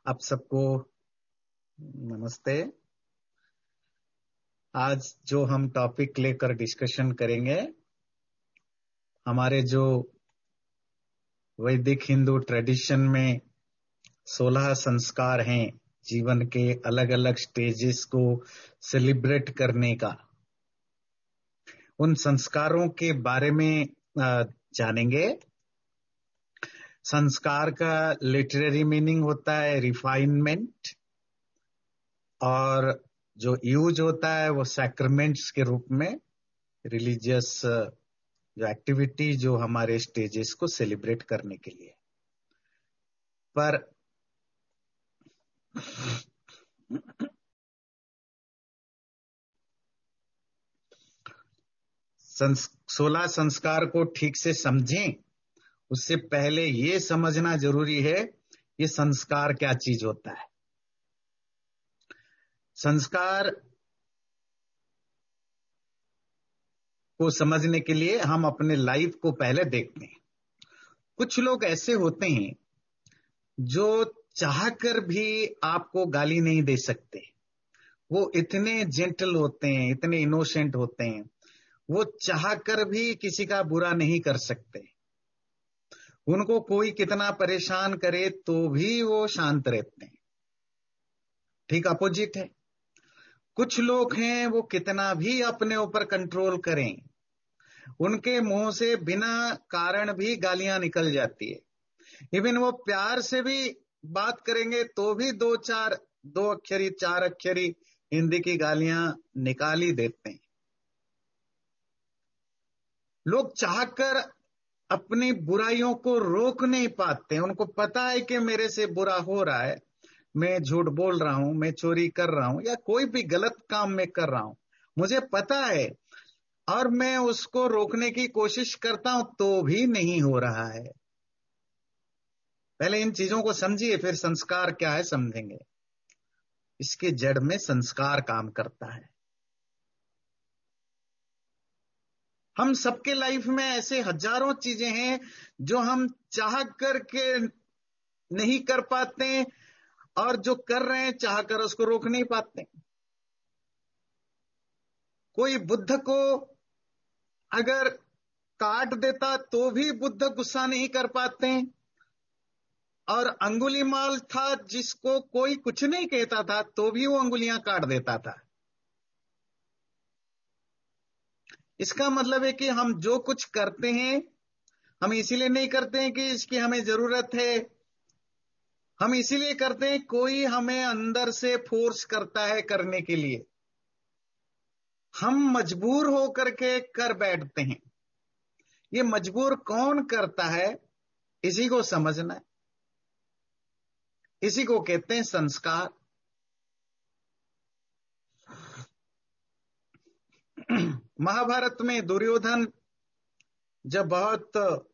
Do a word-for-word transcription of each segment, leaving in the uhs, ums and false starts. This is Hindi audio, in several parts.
आप सबको नमस्ते। आज जो हम टॉपिक लेकर डिस्कशन करेंगे, हमारे जो वैदिक हिंदू ट्रेडिशन में सोलह संस्कार हैं, जीवन के अलग अलग स्टेजेस को सेलिब्रेट करने का, उन संस्कारों के बारे में जानेंगे। संस्कार का लिटरेरी मीनिंग होता है रिफाइनमेंट, और जो यूज होता है वो सैक्रामेंट्स के रूप में, रिलीजियस जो एक्टिविटी जो हमारे स्टेजेस को सेलिब्रेट करने के लिए। पर संस, सोलह संस्कार को ठीक से समझें, उससे पहले ये समझना जरूरी है ये संस्कार क्या चीज होता है। संस्कार को समझने के लिए हम अपने लाइफ को पहले देखते हैं। कुछ लोग ऐसे होते हैं जो चाहकर भी आपको गाली नहीं दे सकते। वो इतने जेंटल होते हैं, इतने इनोसेंट होते हैं, वो चाहकर भी किसी का बुरा नहीं कर सकते। उनको कोई कितना परेशान करे तो भी वो शांत रहते हैं। ठीक अपोजिट है, कुछ लोग हैं वो कितना भी अपने ऊपर कंट्रोल करें, उनके मुंह से बिना कारण भी गालियां निकल जाती है। इवन वो प्यार से भी बात करेंगे तो भी दो चार दो अक्षरी चार अक्षरी हिंदी की गालियां निकाल ही देते हैं। लोग चाहकर अपनी बुराइयों को रोक नहीं पाते। उनको पता है कि मेरे से बुरा हो रहा है, मैं झूठ बोल रहा हूं, मैं चोरी कर रहा हूं, या कोई भी गलत काम मैं कर रहा हूं, मुझे पता है, और मैं उसको रोकने की कोशिश करता हूं तो भी नहीं हो रहा है। पहले इन चीजों को समझिए, फिर संस्कार क्या है समझेंगे। इसके जड़ में संस्कार काम करता है। हम सबके लाइफ में ऐसे हजारों चीजें हैं जो हम चाह करके नहीं कर पाते, और जो कर रहे हैं चाह कर उसको रोक नहीं पाते। कोई बुद्ध को अगर काट देता तो भी बुद्ध गुस्सा नहीं कर पाते, और अंगुलीमाल था जिसको कोई कुछ नहीं कहता था तो भी वो अंगुलियां काट देता था। इसका मतलब है कि हम जो कुछ करते हैं हम इसीलिए नहीं करते हैं कि इसकी हमें जरूरत है, हम इसीलिए करते हैं कोई हमें अंदर से फोर्स करता है करने के लिए। हम मजबूर होकर के कर बैठते हैं। ये मजबूर कौन करता है, इसी को समझना है। इसी को कहते हैं संस्कार। महाभारत में दुर्योधन जब बहुत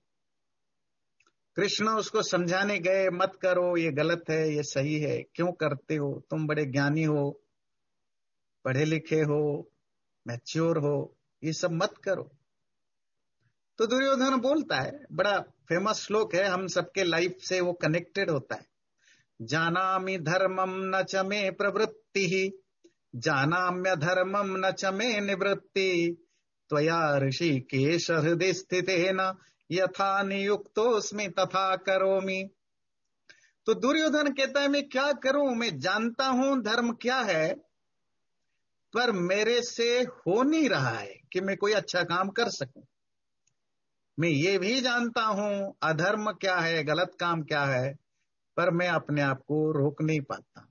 कृष्ण उसको समझाने गए, मत करो, ये गलत है, ये सही है, क्यों करते हो, तुम बड़े ज्ञानी हो, पढ़े लिखे हो, मैच्योर हो, ये सब मत करो। तो दुर्योधन बोलता है, बड़ा फेमस श्लोक है, हम सबके लाइफ से वो कनेक्टेड होता है। जानामि धर्मम न च मे प्रवृत्ति, जानाम्य धर्मम न च मे निवृत्ति, त्वया ऋषिकेश हृदय स्थितेन यथा नियुक्तोस्मि तथा करोमि। तो दुर्योधन कहता है, मैं क्या करूं, मैं जानता हूं धर्म क्या है, पर मेरे से हो नहीं रहा है कि मैं कोई अच्छा काम कर सकूं। मैं ये भी जानता हूं अधर्म क्या है, गलत काम क्या है, पर मैं अपने आप को रोक नहीं पाता।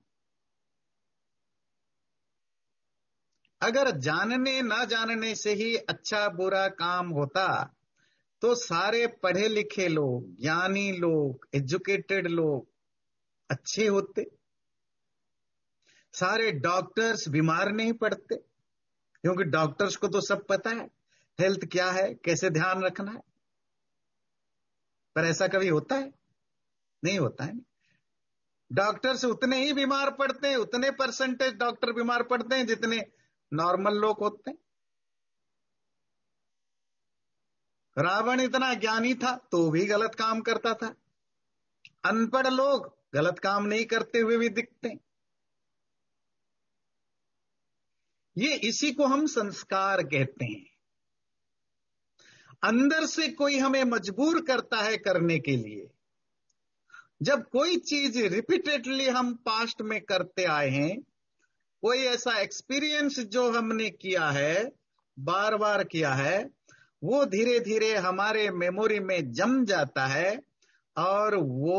अगर जानने ना जानने से ही अच्छा बुरा काम होता तो सारे पढ़े लिखे लोग, ज्ञानी लोग, एजुकेटेड लोग अच्छे होते। सारे डॉक्टर्स बीमार नहीं पड़ते, क्योंकि डॉक्टर्स को तो सब पता है हेल्थ क्या है, कैसे ध्यान रखना है। पर ऐसा कभी होता है? नहीं होता है। डॉक्टर्स उतने ही बीमार पड़ते हैं, उतने परसेंटेज डॉक्टर बीमार पड़ते हैं जितने नॉर्मल लोग होते हैं। रावण इतना ज्ञानी था तो भी गलत काम करता था। अनपढ़ लोग गलत काम नहीं करते हुए भी दिखते हैं। ये इसी को हम संस्कार कहते हैं। अंदर से कोई हमें मजबूर करता है करने के लिए। जब कोई चीज रिपीटेडली हम पास्ट में करते आए हैं, कोई ऐसा एक्सपीरियंस जो हमने किया है, बार बार किया है, वो धीरे धीरे हमारे मेमोरी में जम जाता है और वो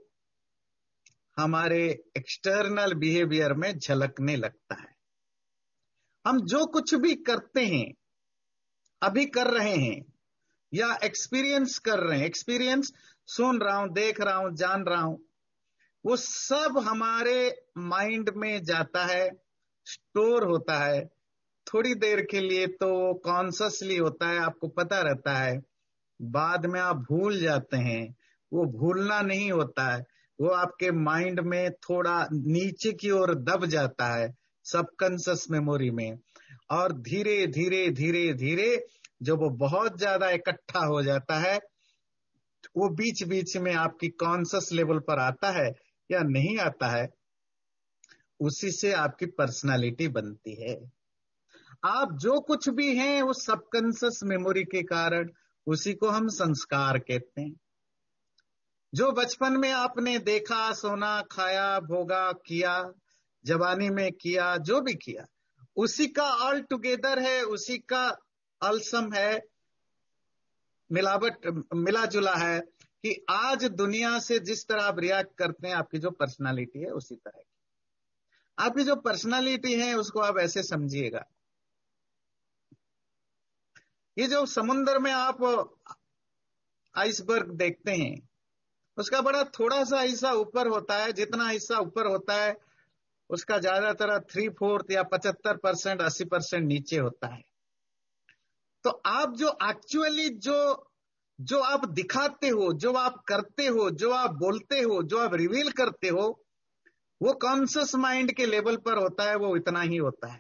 हमारे एक्सटर्नल बिहेवियर में झलकने लगता है। हम जो कुछ भी करते हैं, अभी कर रहे हैं या एक्सपीरियंस कर रहे हैं, एक्सपीरियंस सुन रहा हूं, देख रहा हूं, जान रहा हूं, वो सब हमारे माइंड में जाता है, स्टोर होता है। थोड़ी देर के लिए तो वो कॉन्शियसली होता है, आपको पता रहता है, बाद में आप भूल जाते हैं। वो भूलना नहीं होता है, वो आपके माइंड में थोड़ा नीचे की ओर दब जाता है, सबकॉन्शियस मेमोरी में। और धीरे धीरे धीरे धीरे जब वो बहुत ज्यादा इकट्ठा हो जाता है, वो बीच बीच में आपकी कॉन्शियस लेवल पर आता है या नहीं आता है, उसी से आपकी पर्सनालिटी बनती है। आप जो कुछ भी हैं वो सबकॉन्शियस मेमोरी के कारण, उसी को हम संस्कार कहते हैं। जो बचपन में आपने देखा, सोना, खाया, भोगा, किया, जवानी में किया, जो भी किया, उसी का ऑल टुगेदर है, उसी का अलसम है, मिलावट मिला जुला है कि आज दुनिया से जिस तरह आप रिएक्ट करते हैं, आपकी जो पर्सनालिटी है उसी तरह की। आपकी जो पर्सनालिटी है उसको आप ऐसे समझिएगा, ये जो समुद्र में आप आइसबर्ग देखते हैं, उसका बड़ा थोड़ा सा हिस्सा ऊपर होता है। जितना हिस्सा ऊपर होता है उसका ज्यादातर थ्री फोर्थ या पचहत्तर परसेंट अस्सी परसेंट नीचे होता है। तो आप जो एक्चुअली जो जो आप दिखाते हो, जो आप करते हो, जो आप बोलते हो, जो आप रिवील करते हो, वो कॉन्शियस माइंड के लेवल पर होता है, वो इतना ही होता है।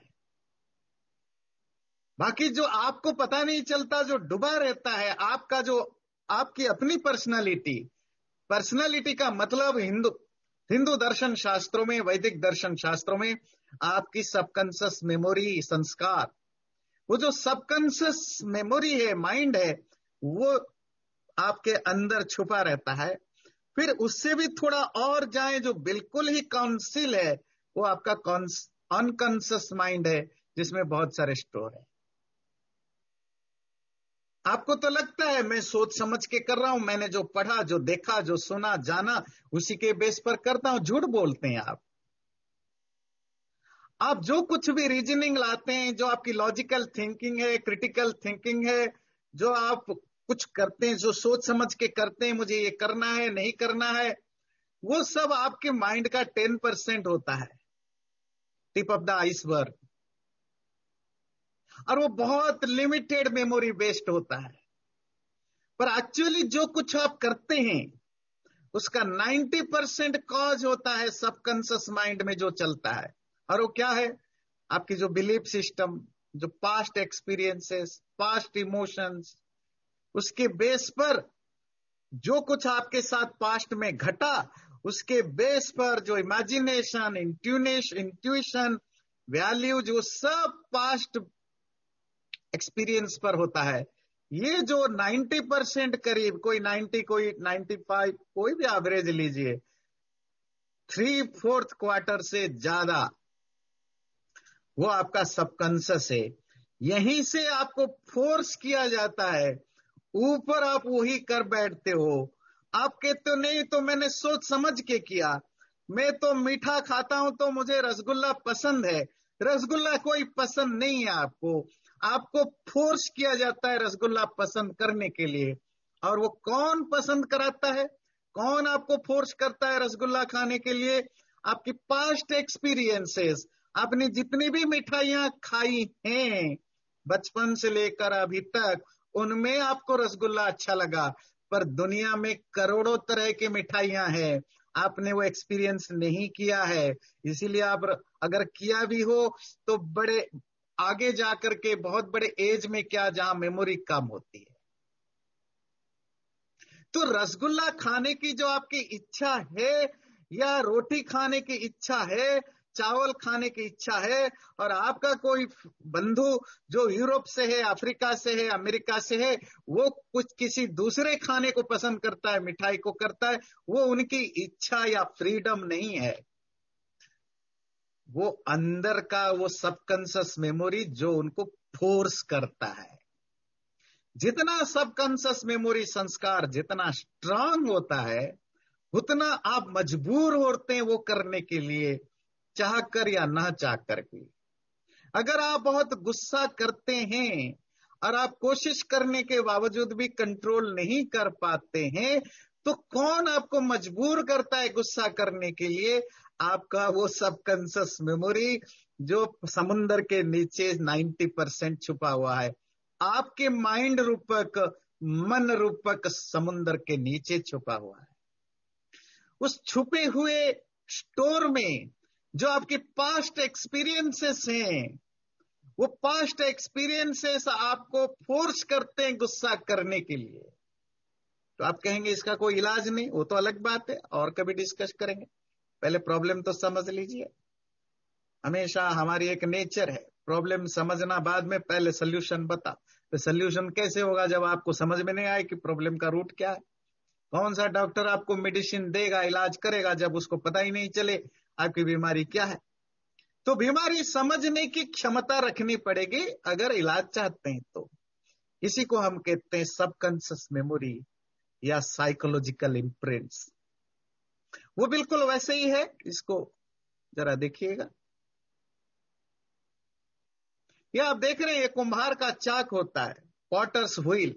बाकी जो आपको पता नहीं चलता, जो डूबा रहता है, आपका जो आपकी अपनी पर्सनालिटी, पर्सनालिटी का मतलब हिंदू हिंदू दर्शन शास्त्रों में, वैदिक दर्शन शास्त्रों में आपकी सबकॉन्शियस मेमोरी, संस्कार, वो जो सबकॉन्शियस मेमोरी है, माइंड है, वो आपके अंदर छुपा रहता है। फिर उससे भी थोड़ा और जाए, जो बिल्कुल ही काउंसिल है, वो आपका अनकॉन्शियस माइंड है, जिसमें बहुत सारे स्टोर है। आपको तो लगता है मैं सोच समझ के कर रहा हूं, मैंने जो पढ़ा, जो देखा, जो सुना, जाना, उसी के बेस पर करता हूं। झूठ बोलते हैं आप। आप जो कुछ भी रीजनिंग लाते हैं, जो आपकी लॉजिकल थिंकिंग है, क्रिटिकल थिंकिंग है, जो आप कुछ करते हैं, जो सोच समझ के करते हैं, मुझे ये करना है, नहीं करना है, वो सब आपके माइंड का टेन परसेंट होता है, टिप ऑफ द आइसबर्ग। और वो बहुत लिमिटेड मेमोरी बेस्ड होता है। पर एक्चुअली जो कुछ आप करते हैं उसका नब्बे परसेंट कॉज होता है सबकॉन्शियस माइंड में जो चलता है। और वो क्या है? आपकी जो बिलीफ सिस्टम, जो पास्ट एक्सपीरियंसेस, पास्ट इमोशंस, उसके बेस पर जो कुछ आपके साथ पास्ट में घटा, उसके बेस पर जो इमेजिनेशन, इंट्यूनेशन इंट्यूशन वैल्यू, जो सब पास्ट एक्सपीरियंस पर होता है। ये जो नब्बे परसेंट करीब, कोई नब्बे, कोई पचानवे, कोई भी एवरेज लीजिए, थ्री फोर्थ क्वार्टर से ज्यादा वो आपका सबकॉन्शियस है। यहीं से आपको फोर्स किया जाता है, ऊपर आप वही कर बैठते हो। आप कहते हो नहीं तो मैंने सोच समझ के किया, मैं तो मीठा खाता हूं तो मुझे रसगुल्ला पसंद है। रसगुल्ला कोई पसंद नहीं है आपको, आपको फोर्स किया जाता है रसगुल्ला पसंद करने के लिए। और वो कौन पसंद कराता है, कौन आपको फोर्स करता है रसगुल्ला खाने के लिए? आपकी पास्ट एक्सपीरियंसेस, आपने जितनी भी मिठाइयां खाई हैं बचपन से लेकर अभी तक, उनमें आपको रसगुल्ला अच्छा लगा। पर दुनिया में करोड़ों तरह की मिठाइयां हैं, आपने वो एक्सपीरियंस नहीं किया है। इसीलिए आप अगर किया भी हो तो बड़े आगे जाकर के, बहुत बड़े एज में, क्या जहां मेमोरी कम होती है। तो रसगुल्ला खाने की जो आपकी इच्छा है, या रोटी खाने की इच्छा है, चावल खाने की इच्छा है, और आपका कोई बंधु जो यूरोप से है, अफ्रीका से है, अमेरिका से है, वो कुछ किसी दूसरे खाने को पसंद करता है, मिठाई को करता है, वो उनकी इच्छा या फ्रीडम नहीं है, वो अंदर का वो सबकॉन्शियस मेमोरी जो उनको फोर्स करता है। जितना सबकॉन्शियस मेमोरी संस्कार जितना स्ट्रांग होता है, उतना आप मजबूर होते हैं वो करने के लिए, चाह कर या ना चाह कर भी। अगर आप बहुत गुस्सा करते हैं और आप कोशिश करने के बावजूद भी कंट्रोल नहीं कर पाते हैं, तो कौन आपको मजबूर करता है गुस्सा करने के लिए? आपका वो सबकॉन्शियस मेमोरी जो समुद्र के नीचे नब्बे परसेंट छुपा हुआ है, आपके माइंड रूपक, मन रूपक समुद्र के नीचे छुपा हुआ है। उस छुपे हुए स्टोर में जो आपके पास्ट एक्सपीरियंसेस हैं, वो पास्ट एक्सपीरियंसेस आपको फोर्स करते हैं गुस्सा करने के लिए। तो आप कहेंगे इसका कोई इलाज नहीं, वो तो अलग बात है, और कभी डिस्कस करेंगे। पहले प्रॉब्लम तो समझ लीजिए। हमेशा हमारी एक नेचर है, प्रॉब्लम समझना बाद में, पहले सोल्यूशन बता। तो सोल्यूशन कैसे होगा जब आपको समझ में नहीं आए कि प्रॉब्लम का रूट क्या है? कौन सा डॉक्टर आपको मेडिसिन देगा, इलाज करेगा, जब उसको पता ही नहीं चले आपकी बीमारी क्या है? तो बीमारी समझने की क्षमता रखनी पड़ेगी अगर इलाज चाहते हैं तो। इसी को हम कहते हैं सबकॉन्शियस मेमोरी या साइकोलॉजिकल इम्प्रिंट्स। वो बिल्कुल वैसे ही है, इसको जरा देखिएगा। यह आप देख रहे हैं, ये कुम्हार का चाक होता है, पॉटर्स व्हील।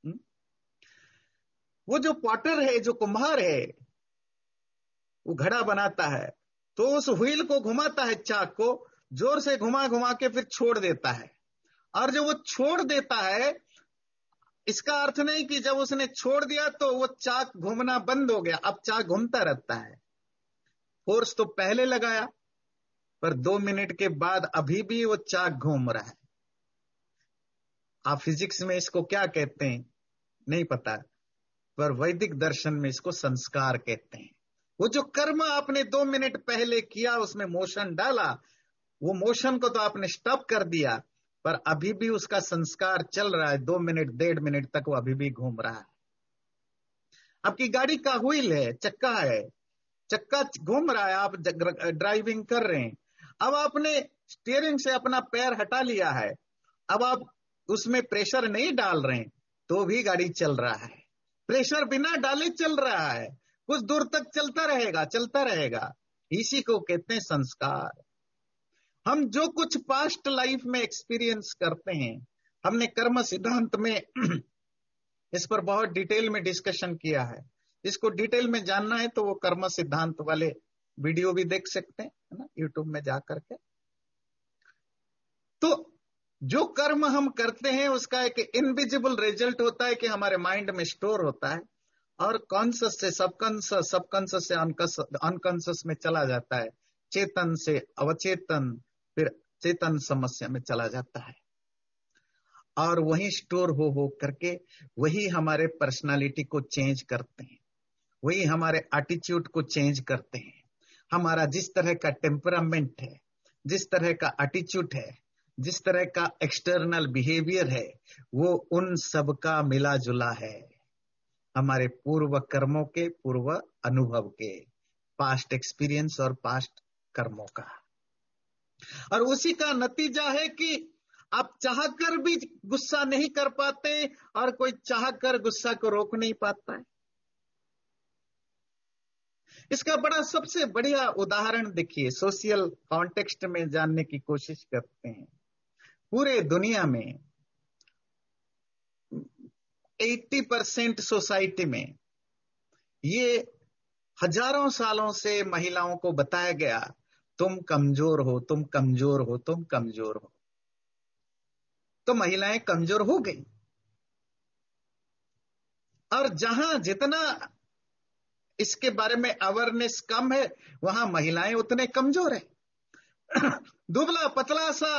वो जो पॉटर है, जो कुम्हार है, वो घड़ा बनाता है, तो उस व्हील को घुमाता है, चाक को जोर से घुमा घुमा के फिर छोड़ देता है। और जब वो छोड़ देता है, इसका अर्थ नहीं कि जब उसने छोड़ दिया तो वो चाक घूमना बंद हो गया, अब चाक घूमता रहता है। फोर्स तो पहले लगाया, पर दो मिनट के बाद अभी भी वो चाक घूम रहा है। आप फिजिक्स में इसको क्या कहते हैं नहीं पता, पर वैदिक दर्शन में इसको संस्कार कहते हैं। वो जो कर्म आपने दो मिनट पहले किया, उसमें मोशन डाला, वो मोशन को तो आपने स्टॉप कर दिया, पर अभी भी उसका संस्कार चल रहा है। दो मिनट डेढ़ मिनट तक वो अभी भी घूम रहा है। आपकी गाड़ी का व्हील है, चक्का है, चक्का घूम रहा है, आप ड्राइविंग कर रहे हैं। अब आपने स्टीयरिंग से अपना पैर हटा लिया है, अब आप उसमें प्रेशर नहीं डाल रहे हैं, तो भी गाड़ी चल रहा है। प्रेशर बिना डाले चल रहा है, कुछ दूर तक चलता रहेगा, चलता रहेगा। इसी को कहते हैं संस्कार। हम जो कुछ पास्ट लाइफ में एक्सपीरियंस करते हैं, हमने कर्म सिद्धांत में इस पर बहुत डिटेल में डिस्कशन किया है। इसको डिटेल में जानना है तो वो कर्म सिद्धांत वाले वीडियो भी देख सकते हैं, है ना, यूट्यूब में जा करके। तो जो कर्म हम करते हैं उसका एक इनविजिबल रिजल्ट होता है कि हमारे माइंड में स्टोर होता है, और कॉन्शियस से सबकॉन्शियस, सबकॉन्शियस से अनकॉन्शियस में चला जाता है, चेतन से अवचेतन, फिर चेतन समस्या में चला जाता है, और वही स्टोर हो हो करके वही हमारे पर्सनालिटी को चेंज करते हैं, वही हमारे एटीट्यूड को चेंज करते हैं। हमारा जिस तरह का टेम्परामेंट है, जिस तरह का एटीट्यूड है, जिस तरह का एक्सटर्नल बिहेवियर है, वो उन सब का मिला जुला है, हमारे पूर्व कर्मों के, पूर्व अनुभव के, पास्ट एक्सपीरियंस और पास्ट कर्मों का। और उसी का नतीजा है कि आप चाहकर भी गुस्सा नहीं कर पाते, और कोई चाहकर गुस्सा को रोक नहीं पाता है। इसका बड़ा सबसे बढ़िया उदाहरण देखिए, सोशल कॉन्टेक्स्ट में जानने की कोशिश करते हैं। पूरे दुनिया में अस्सी परसेंट सोसाइटी में ये हजारों सालों से महिलाओं को बताया गया, तुम कमजोर हो, तुम कमजोर हो, तुम कमजोर हो। तो महिलाएं कमजोर हो गई, और जहां जितना इसके बारे में अवेयरनेस कम है, वहां महिलाएं उतने कमजोर है। दुबला पतला सा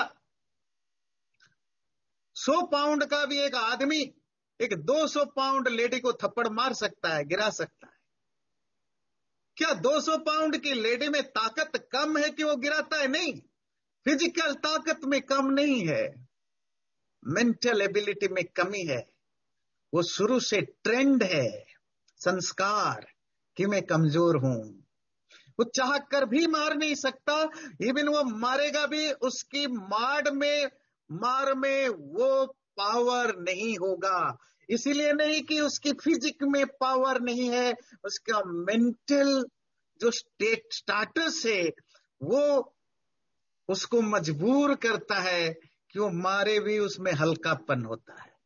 सौ पाउंड का भी एक आदमी एक दो सौ पाउंड लेडी को थप्पड़ मार सकता है, गिरा सकता है। क्या दो सौ पाउंड की लेडी में ताकत कम है कि वो गिराता है? नहीं, फिजिकल ताकत में कम नहीं है, मेंटल एबिलिटी में कमी है। वो शुरू से ट्रेंड है, संस्कार कि मैं कमजोर हूं। वो चाह कर भी मार नहीं सकता, इवन वो मारेगा भी उसकी मार में मार में वो पावर नहीं होगा। इसीलिए नहीं कि उसकी फिजिक में पावर नहीं है, उसका मेंटल जो स्टेट स्टाटस है वो उसको मजबूर करता है कि वो मारे भी उसमें हल्कापन होता है।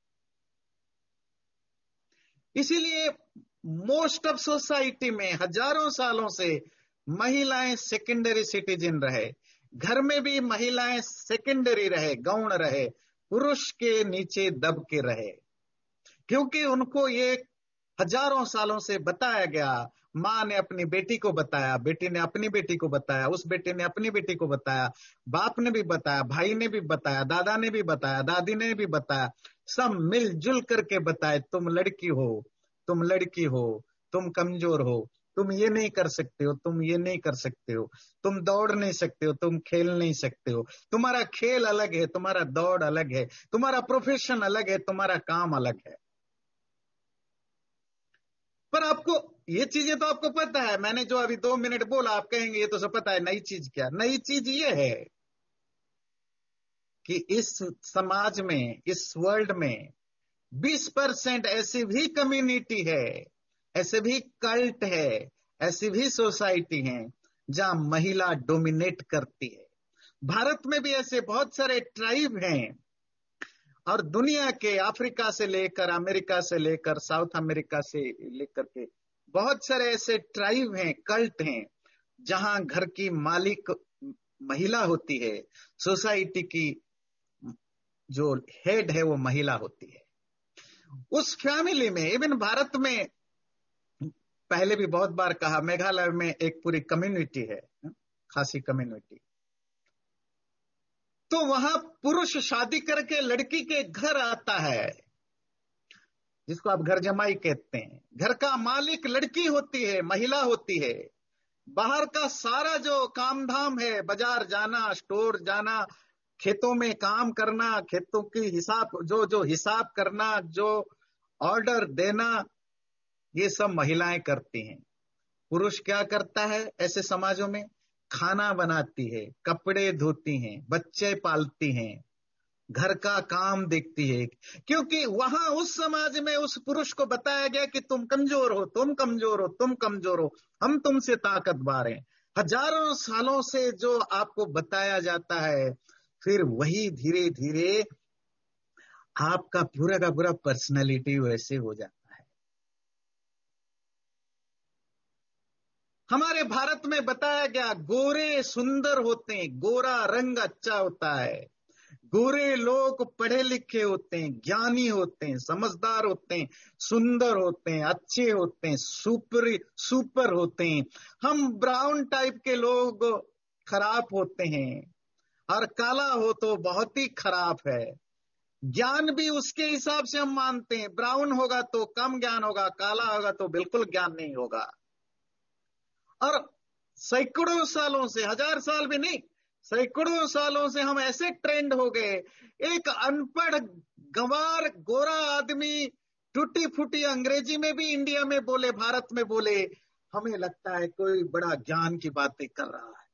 इसीलिए मोस्ट ऑफ सोसाइटी में हजारों सालों से महिलाएं सेकेंडरी सिटीजन रहे, घर में भी महिलाएं सेकेंडरी रहे, गौण रहे, पुरुष के नीचे दब के रहे, क्योंकि उनको ये हजारों सालों से बताया गया। माँ ने अपनी बेटी को बताया, बेटी ने अपनी बेटी को बताया, उस बेटी ने अपनी बेटी को बताया, बाप ने भी बताया, भाई ने भी बताया, दादा ने भी बताया, दादी ने भी बताया, सब मिलजुल करके बताए, तुम लड़की हो, तुम लड़की हो, तुम कमजोर हो, तुम ये नहीं कर सकते हो, तुम ये नहीं कर सकते हो, तुम दौड़ नहीं सकते हो, तुम खेल नहीं सकते हो, तुम्हारा खेल अलग है, तुम्हारा दौड़ अलग है, तुम्हारा प्रोफेशन अलग है, तुम्हारा काम अलग है। पर आपको ये चीजें तो आपको पता है, मैंने जो अभी दो मिनट बोला आप कहेंगे ये तो सब पता है, नई चीज क्या? नई चीज ये है कि इस समाज में, इस वर्ल्ड में बीस परसेंट ऐसी भी कम्युनिटी है, ऐसे भी कल्ट है, ऐसी भी सोसाइटी है जहां महिला डोमिनेट करती है। भारत में भी ऐसे बहुत सारे ट्राइब हैं, और दुनिया के अफ्रीका से लेकर अमेरिका से लेकर साउथ अमेरिका से लेकर के बहुत सारे ऐसे ट्राइब हैं, कल्ट हैं, जहां घर की मालिक महिला होती है, सोसाइटी की जो हेड है वो महिला होती है। उस फैमिली में, इवन भारत में पहले भी बहुत बार कहा, मेघालय में एक पूरी कम्युनिटी है, खासी कम्युनिटी, तो वहां पुरुष शादी करके लड़की के घर आता है, जिसको आप घर जमाई कहते हैं। घर का मालिक लड़की होती है, महिला होती है। बाहर का सारा जो काम धाम है, बाजार जाना, स्टोर जाना, खेतों में काम करना, खेतों की हिसाब जो जो हिसाब करना, जो ऑर्डर देना, ये सब महिलाएं करती हैं। पुरुष क्या करता है ऐसे समाजों में? खाना बनाती है, कपड़े धोती हैं, बच्चे पालती हैं, घर का काम देखती है, क्योंकि वहां उस समाज में उस पुरुष को बताया गया कि तुम कमजोर हो, तुम कमजोर हो, तुम कमजोर हो, हम तुमसे ताकतवर हैं। हजारों सालों से जो आपको बताया जाता है, फिर वही धीरे धीरे आपका पूरा का पूरा पर्सनैलिटी वैसे हो जाता है। हमारे भारत में बताया गया गोरे सुंदर होते हैं, गोरा रंग अच्छा होता है, गोरे लोग पढ़े लिखे होते हैं, ज्ञानी होते हैं, समझदार होते हैं, सुंदर होते हैं, अच्छे होते हैं, सुपर सुपर होते हैं। हम ब्राउन टाइप के लोग खराब होते हैं, और काला हो तो बहुत ही खराब है। ज्ञान भी उसके हिसाब से हम मानते हैं, ब्राउन होगा तो कम ज्ञान होगा, काला होगा तो बिल्कुल ज्ञान नहीं होगा। और सैकड़ों सालों से, हजार साल भी नहीं, सैकड़ों सालों से हम ऐसे ट्रेंड हो गए, एक अनपढ़ गंवार गोरा आदमी टूटी फूटी अंग्रेजी में भी इंडिया में बोले, भारत में बोले, हमें लगता है कोई बड़ा ज्ञान की बातें कर रहा है।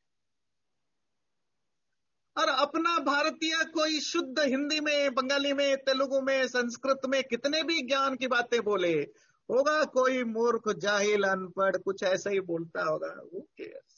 और अपना भारतीय कोई शुद्ध हिंदी में, बंगाली में, तेलुगु में, संस्कृत में कितने भी ज्ञान की बातें बोले, होगा कोई मूर्ख, जाहिल, अनपढ़, कुछ ऐसा ही बोलता होगा। Who cares?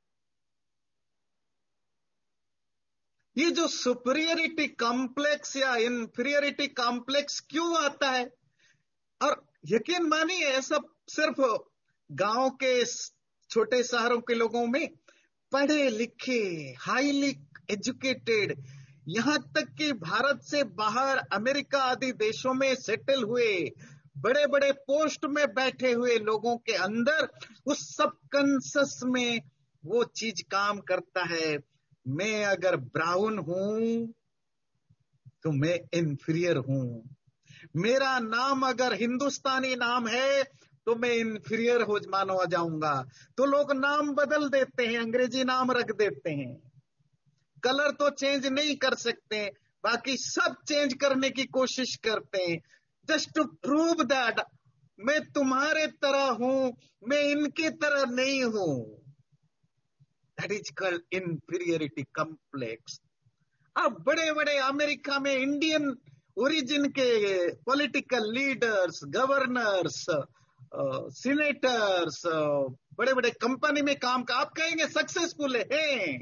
ये जो सुपीरियरिटी कॉम्प्लेक्स या इंफीरियरिटी कॉम्प्लेक्स क्यों आता है? और यकीन मानिए, ऐसा सिर्फ गांव के छोटे शहरों के लोगों में, पढ़े लिखे, हाईली एजुकेटेड, यहां तक कि भारत से बाहर अमेरिका आदि देशों में सेटल हुए, बड़े बड़े पोस्ट में बैठे हुए लोगों के अंदर उस सबकॉन्शियस में वो चीज काम करता है, मैं अगर ब्राउन हूं तो मैं इंफीरियर हूं, मेरा नाम अगर हिंदुस्तानी नाम है तो मैं इंफीरियर हो मानो जाऊंगा। तो लोग नाम बदल देते हैं, अंग्रेजी नाम रख देते हैं। कलर तो चेंज नहीं कर सकते, बाकी सब चेंज करने की कोशिश करते हैं, जस्ट टू प्रूव दैट मैं तुम्हारे तरह हूं, मैं इनकी तरह नहीं हूं। That is called inferiority complex. अब बड़े बड़े अमेरिका में इंडियन ओरिजिन के पॉलिटिकल लीडर्स, गवर्नर्स, सीनेटर्स, बड़े बड़े कंपनी में काम का आप कहेंगे सक्सेसफुल है,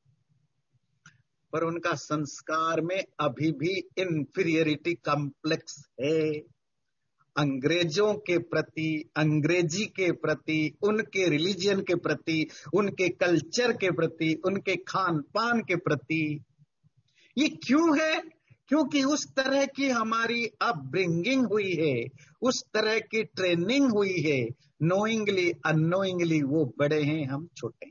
पर उनका संस्कार में अभी भी इंफीरियरिटी कॉम्प्लेक्स है। अंग्रेजों के प्रति, अंग्रेजी के प्रति, उनके रिलीजियन के प्रति, उनके कल्चर के प्रति, उनके खान पान के प्रति। ये क्यों है? क्योंकि उस तरह की हमारी अपब्रिंगिंग हुई है, उस तरह की ट्रेनिंग हुई है। नोइंगली अननोइंगली वो बड़े हैं, हम छोटे हैं।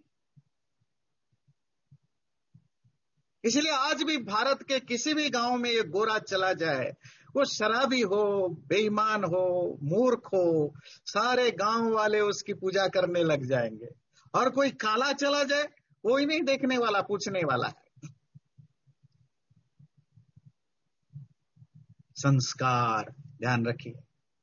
इसलिए आज भी भारत के किसी भी गांव में ये गोरा चला जाए, वो शराबी हो, बेईमान हो, मूर्ख हो, सारे गांव वाले उसकी पूजा करने लग जाएंगे। और कोई काला चला जाए, कोई नहीं देखने वाला, पूछने वाला है। संस्कार ध्यान रखिए।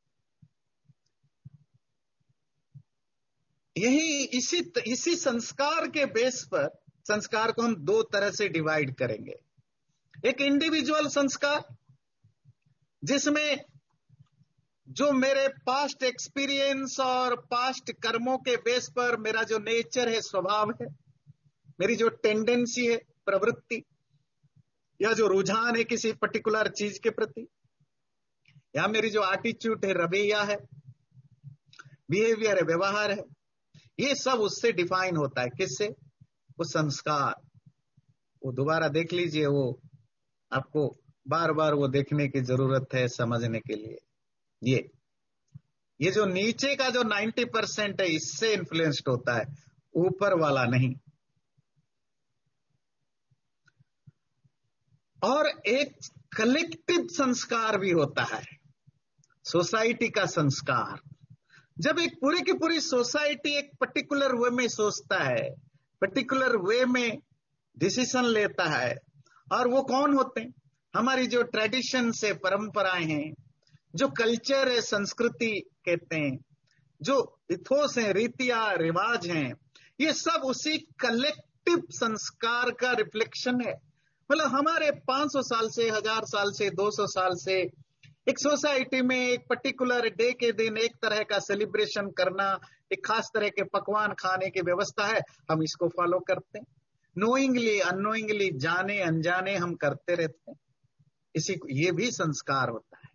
यही इसी इसी संस्कार के बेस पर संस्कार को हम दो तरह से डिवाइड करेंगे। एक इंडिविजुअल संस्कार, जिसमें जो मेरे पास्ट एक्सपीरियंस और पास्ट कर्मों के बेस पर मेरा जो नेचर है, स्वभाव है, मेरी जो टेंडेंसी है, प्रवृत्ति, या जो रुझान है किसी पर्टिकुलर चीज के प्रति, या मेरी जो एटीट्यूड है, रवैया है, बिहेवियर है, व्यवहार है, ये सब उससे डिफाइन होता है। किससे? वो संस्कार। वो दोबारा देख लीजिए, वो आपको बार बार वो देखने की जरूरत है समझने के लिए। ये ये जो नीचे का जो नब्बे परसेंट है, इससे इन्फ्लुएंस्ड होता है, ऊपर वाला नहीं। और एक कलेक्टिव संस्कार भी होता है, सोसाइटी का संस्कार। जब एक पूरी की पूरी सोसाइटी एक पर्टिकुलर वे में सोचता है, पर्टिकुलर वे में डिसीजन लेता है, और वो कौन होते हैं? हमारी जो ट्रेडिशन से परंपराएं हैं, जो कल्चर है, संस्कृति कहते हैं, जो इथोस है, रीतियां रिवाज हैं, ये सब उसी कलेक्टिव संस्कार का रिफ्लेक्शन है। मतलब हमारे पांच सौ साल से, हजार साल से, दो सौ साल से एक सोसाइटी में एक पर्टिकुलर डे के दिन एक तरह का सेलिब्रेशन करना, एक खास तरह के पकवान खाने की व्यवस्था है, हम इसको फॉलो करते हैं। नोइंगली अननोइंगली, जाने अनजाने हम करते रहते हैं। इसी को, ये भी संस्कार होता है।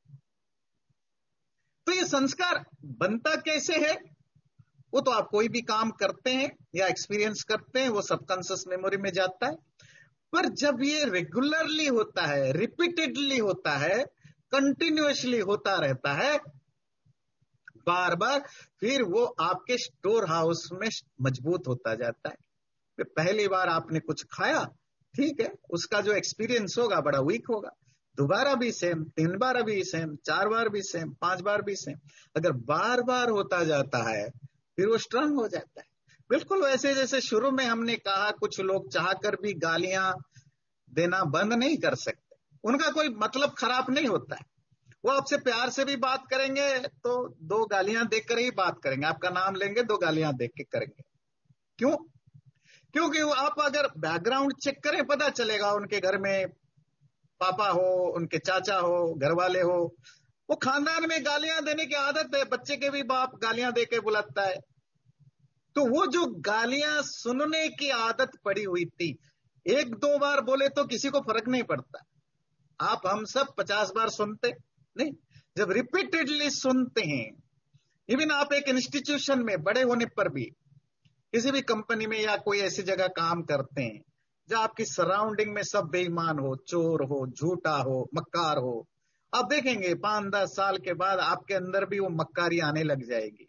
तो ये संस्कार बनता कैसे है? वो तो आप कोई भी काम करते हैं या एक्सपीरियंस करते हैं, वो सबकॉन्शियस मेमोरी में जाता है। पर जब ये रेगुलरली होता है, रिपीटेडली होता है, कंटिन्यूअसली होता रहता है, बार बार, फिर वो आपके स्टोर हाउस में मजबूत होता जाता है। पहली बार आपने कुछ खाया, ठीक है, उसका जो एक्सपीरियंस होगा बड़ा वीक होगा। दोबारा भी सेम, तीन बार भी सेम, चार बार भी सेम, पांच बार भी सेम। अगर बार बार होता जाता है, फिर वो स्ट्रांग हो जाता है। बिल्कुल वैसे जैसे शुरू में हमने कहा, कुछ लोग चाहकर भी गालियां देना बंद नहीं कर सकते। उनका कोई मतलब खराब नहीं होता है। वो आपसे प्यार से भी बात करेंगे तो दो गालियां देकर ही बात करेंगे, आपका नाम लेंगे, दो गालियां देख के करेंगे। क्यों? क्योंकि वो आप अगर बैकग्राउंड चेक करें, पता चलेगा उनके घर में पापा हो, उनके चाचा हो, घर वाले हो, वो खानदान में गालियां देने की आदत है। बच्चे के भी बाप गालियां दे के बुलाता है। तो वो जो गालियां सुनने की आदत पड़ी हुई थी, एक दो बार बोले तो किसी को फर्क नहीं पड़ता। आप हम सब पचास बार सुनते नहीं। जब रिपीटेडली सुनते हैं, इवन आप एक इंस्टीट्यूशन में बड़े होने पर भी, किसी भी कंपनी में या कोई ऐसी जगह काम करते हैं जहां आपकी सराउंडिंग में सब बेईमान हो, चोर हो, झूठा हो, मक्कार हो, आप देखेंगे पांच दस साल के बाद आपके अंदर भी वो मक्कारी आने लग जाएगी।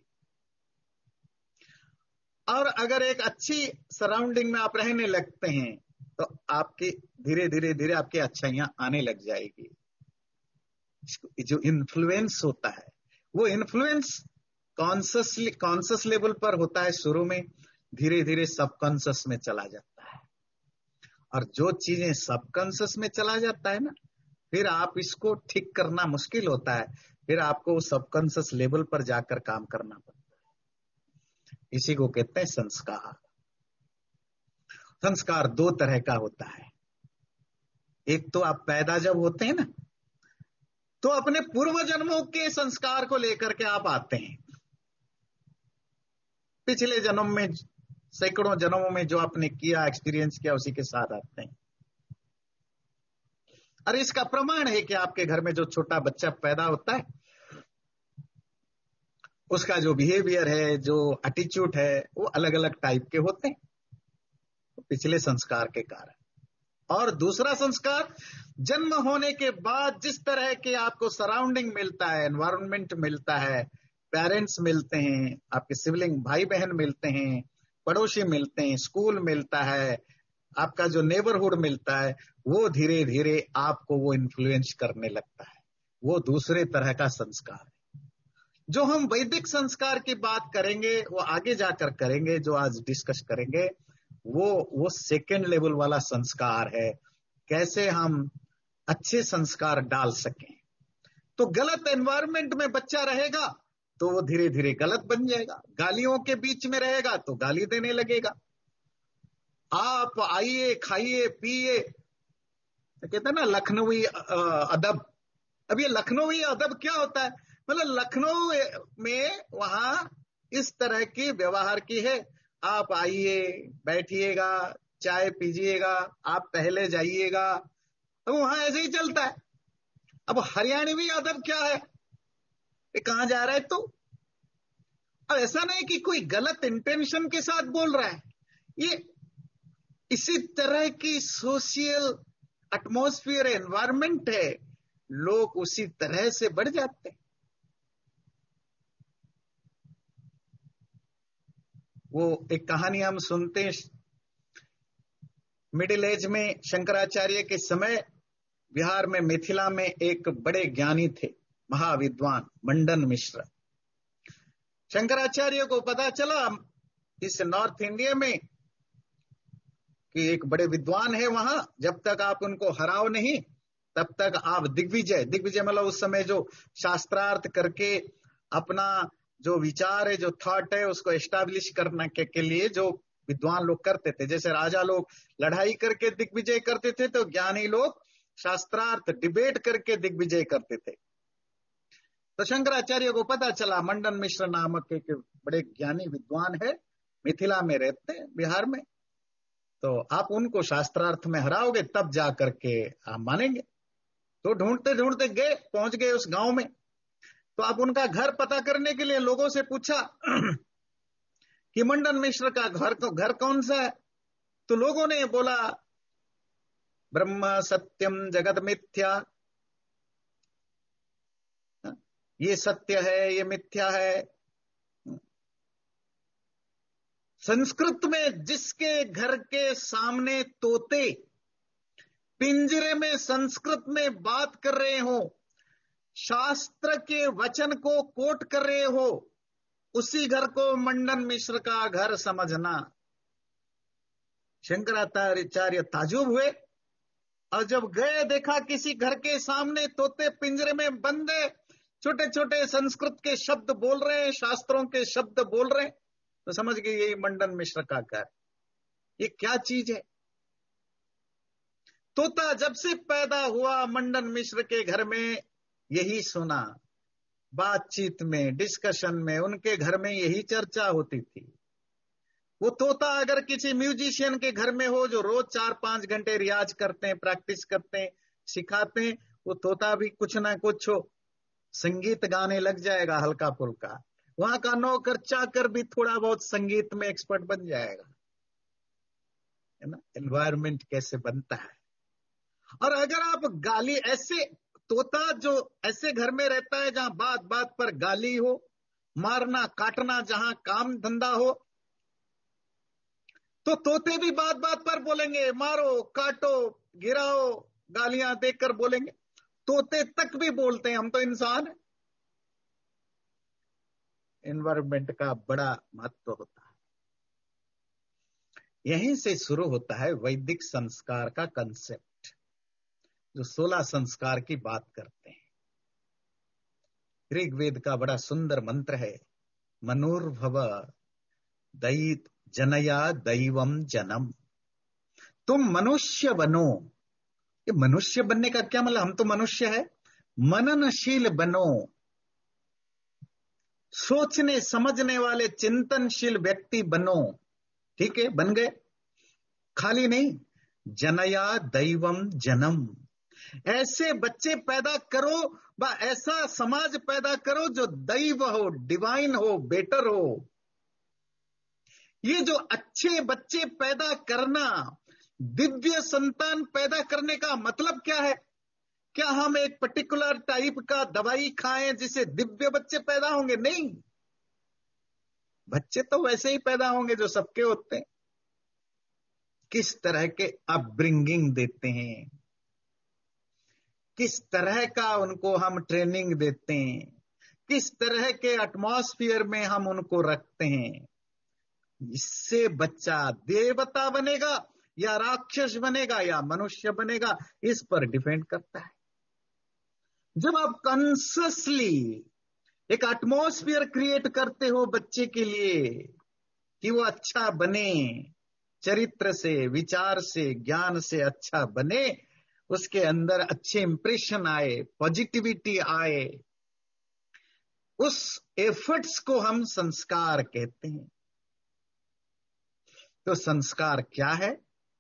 और अगर एक अच्छी सराउंडिंग में आप रहने लगते हैं, तो आपकी धीरे धीरे धीरे आपकी अच्छाइयां आने लग जाएगी। जो इन्फ्लुएंस होता है, वो इन्फ्लुएंस कॉन्शियसली कॉन्शियस लेवल पर होता है शुरू में, धीरे धीरे सबकॉन्शियस में चला जाता है। और जो चीजें सबकॉन्शियस में चला जाता है ना, फिर आप इसको ठीक करना मुश्किल होता है, फिर आपको सबकॉन्शियस लेवल पर जाकर काम करना पड़ता है। इसी को कहते हैं संस्कार। संस्कार दो तरह का होता है। एक तो आप पैदा जब होते हैं ना, तो अपने पूर्व जन्मों के संस्कार को लेकर के आप आते हैं। पिछले जन्म में, सैकड़ों जन्मों में जो आपने किया, एक्सपीरियंस किया, उसी के साथ आते हैं। और इसका प्रमाण है कि आपके घर में जो छोटा बच्चा पैदा होता है, उसका जो बिहेवियर है, जो एटीट्यूड है, वो अलग अलग टाइप के होते हैं, पिछले संस्कार के कारण। और दूसरा संस्कार, जन्म होने के बाद जिस तरह के आपको सराउंडिंग मिलता है, एनवायरनमेंट मिलता है, पेरेंट्स मिलते हैं, आपके सिबलिंग भाई बहन मिलते हैं, पड़ोसी मिलते हैं, स्कूल मिलता है, आपका जो नेबरहुड मिलता है, वो धीरे धीरे आपको वो इन्फ्लुएंस करने लगता है। वो दूसरे तरह का संस्कार है। जो हम वैदिक संस्कार की बात करेंगे, वो आगे जाकर करेंगे, जो आज डिस्कस करेंगे, वो वो सेकेंड लेवल वाला संस्कार है। कैसे हम अच्छे संस्कार डाल सकें। तो गलत एनवायरनमेंट में बच्चा रहेगा तो वो धीरे धीरे गलत बन जाएगा। गालियों के बीच में रहेगा तो गाली देने लगेगा। आप आइए, खाइए, पिए, तो कहते हैं ना लखनवी अदब। अब ये लखनवी अदब क्या होता है? मतलब लखनऊ में वहां इस तरह की व्यवहार की है। आप आइए, बैठिएगा, चाय पीजिएगा, आप पहले जाइएगा, तो वहां ऐसे ही चलता है। अब हरियाणवी अदब क्या है? ये कहां जा रहा है तू? अब ऐसा नहीं कि कोई गलत इंटेंशन के साथ बोल रहा है, ये इसी तरह की सोशल एटमॉस्फेयर, एनवायरनमेंट है, लोग उसी तरह से बढ़ जाते हैं। वो एक कहानी हम सुनते हैं, मिडिल एज में शंकराचार्य के समय बिहार में मिथिला में एक बड़े ज्ञानी थे, महाविद्वान मंडन मिश्र। शंकराचार्य को पता चला इस नॉर्थ इंडिया में कि एक बड़े विद्वान है वहां, जब तक आप उनको हराओ नहीं तब तक आप दिग्विजय, दिग्विजय मतलब उस समय जो शास्त्रार्थ करके अपना जो विचार है, जो थॉट है, उसको एस्टैब्लिश करने के, के लिए जो विद्वान लोग करते थे। जैसे राजा लोग लड़ाई करके दिग्विजय करते थे, तो ज्ञानी लोग शास्त्रार्थ डिबेट करके दिग्विजय करते थे। तो शंकराचार्य को पता चला मंडन मिश्र नामक एक बड़े ज्ञानी विद्वान है, मिथिला में रहते हैं बिहार में, तो आप उनको शास्त्रार्थ में हराओगे तब जा करके आप मानेंगे। तो ढूंढते ढूंढते गए, पहुंच गए उस गांव में। तो आप उनका घर पता करने के लिए लोगों से पूछा कि मंडन मिश्र का घर घर कौन सा है? तो लोगों ने बोला ब्रह्म सत्यम जगत मिथ्या, ये सत्य है, ये मिथ्या है। संस्कृत में जिसके घर के सामने तोते पिंजरे में संस्कृत में बात कर रहे हो, शास्त्र के वचन को कोट कर रहे हो, उसी घर को मंडन मिश्र का घर समझना। शंकराचार्य ताजुब हुए, और जब गए देखा किसी घर के सामने तोते पिंजरे में बंद है, छोटे छोटे संस्कृत के शब्द बोल रहे हैं, शास्त्रों के शब्द बोल रहे हैं, तो समझ गए यही मंडन मिश्र का घर। ये क्या चीज है? तोता जब से पैदा हुआ मंडन मिश्र के घर में यही सुना, बातचीत में, डिस्कशन में, उनके घर में यही चर्चा होती थी। वो तोता अगर किसी म्यूजिशियन के घर में हो जो रोज चार पांच घंटे रियाज करते हैं, प्रैक्टिस करते हैं, सिखाते हैं, वो तोता भी कुछ ना कुछ हो संगीत गाने लग जाएगा हल्का फुल्का। वहां का नौकर चाकर भी थोड़ा बहुत संगीत में एक्सपर्ट बन जाएगा, है ना। एनवायरमेंट कैसे बनता है। और अगर आप गाली, ऐसे तोता जो ऐसे घर में रहता है जहां बात बात पर गाली हो, मारना काटना जहां काम धंधा हो, तो तोते भी बात बात पर बोलेंगे, मारो काटो गिराओ, गालियां देकर बोलेंगे। तोते तक भी बोलते हैं, हम तो इंसान हैं, एनवायरनमेंट का बड़ा महत्व होता है। यहीं से शुरू होता है वैदिक संस्कार का कंसेप्ट, जो सोलह संस्कार की बात करते हैं। ऋग्वेद का बड़ा सुंदर मंत्र है, मनुर्भव दैत जनया दैवम जनम। तुम मनुष्य बनो। ये मनुष्य बनने का क्या मतलब? हम तो मनुष्य है। मननशील बनो, सोचने समझने वाले चिंतनशील व्यक्ति बनो। ठीक है, बन गए। खाली नहीं, जनया दैवम जनम। ऐसे बच्चे पैदा करो व ऐसा समाज पैदा करो जो दैव हो, डिवाइन हो, बेटर हो। ये जो अच्छे बच्चे पैदा करना, दिव्य संतान पैदा करने का मतलब क्या है? क्या हम एक पर्टिकुलर टाइप का दवाई खाएं जिसे दिव्य बच्चे पैदा होंगे? नहीं, बच्चे तो वैसे ही पैदा होंगे जो सबके होते हैं। किस तरह के अपब्रिंगिंग देते हैं, किस तरह का उनको हम ट्रेनिंग देते हैं, किस तरह के एटमॉस्फेयर में हम उनको रखते हैं, इससे बच्चा देवता बनेगा या राक्षस बनेगा या मनुष्य बनेगा, इस पर डिपेंड करता है। जब आप कॉन्शियसली एक एटमॉस्फेयर क्रिएट करते हो बच्चे के लिए कि वो अच्छा बने, चरित्र से, विचार से, ज्ञान से अच्छा बने, उसके अंदर अच्छे इंप्रेशन आए, पॉजिटिविटी आए, उस एफर्ट्स को हम संस्कार कहते हैं। तो संस्कार क्या है?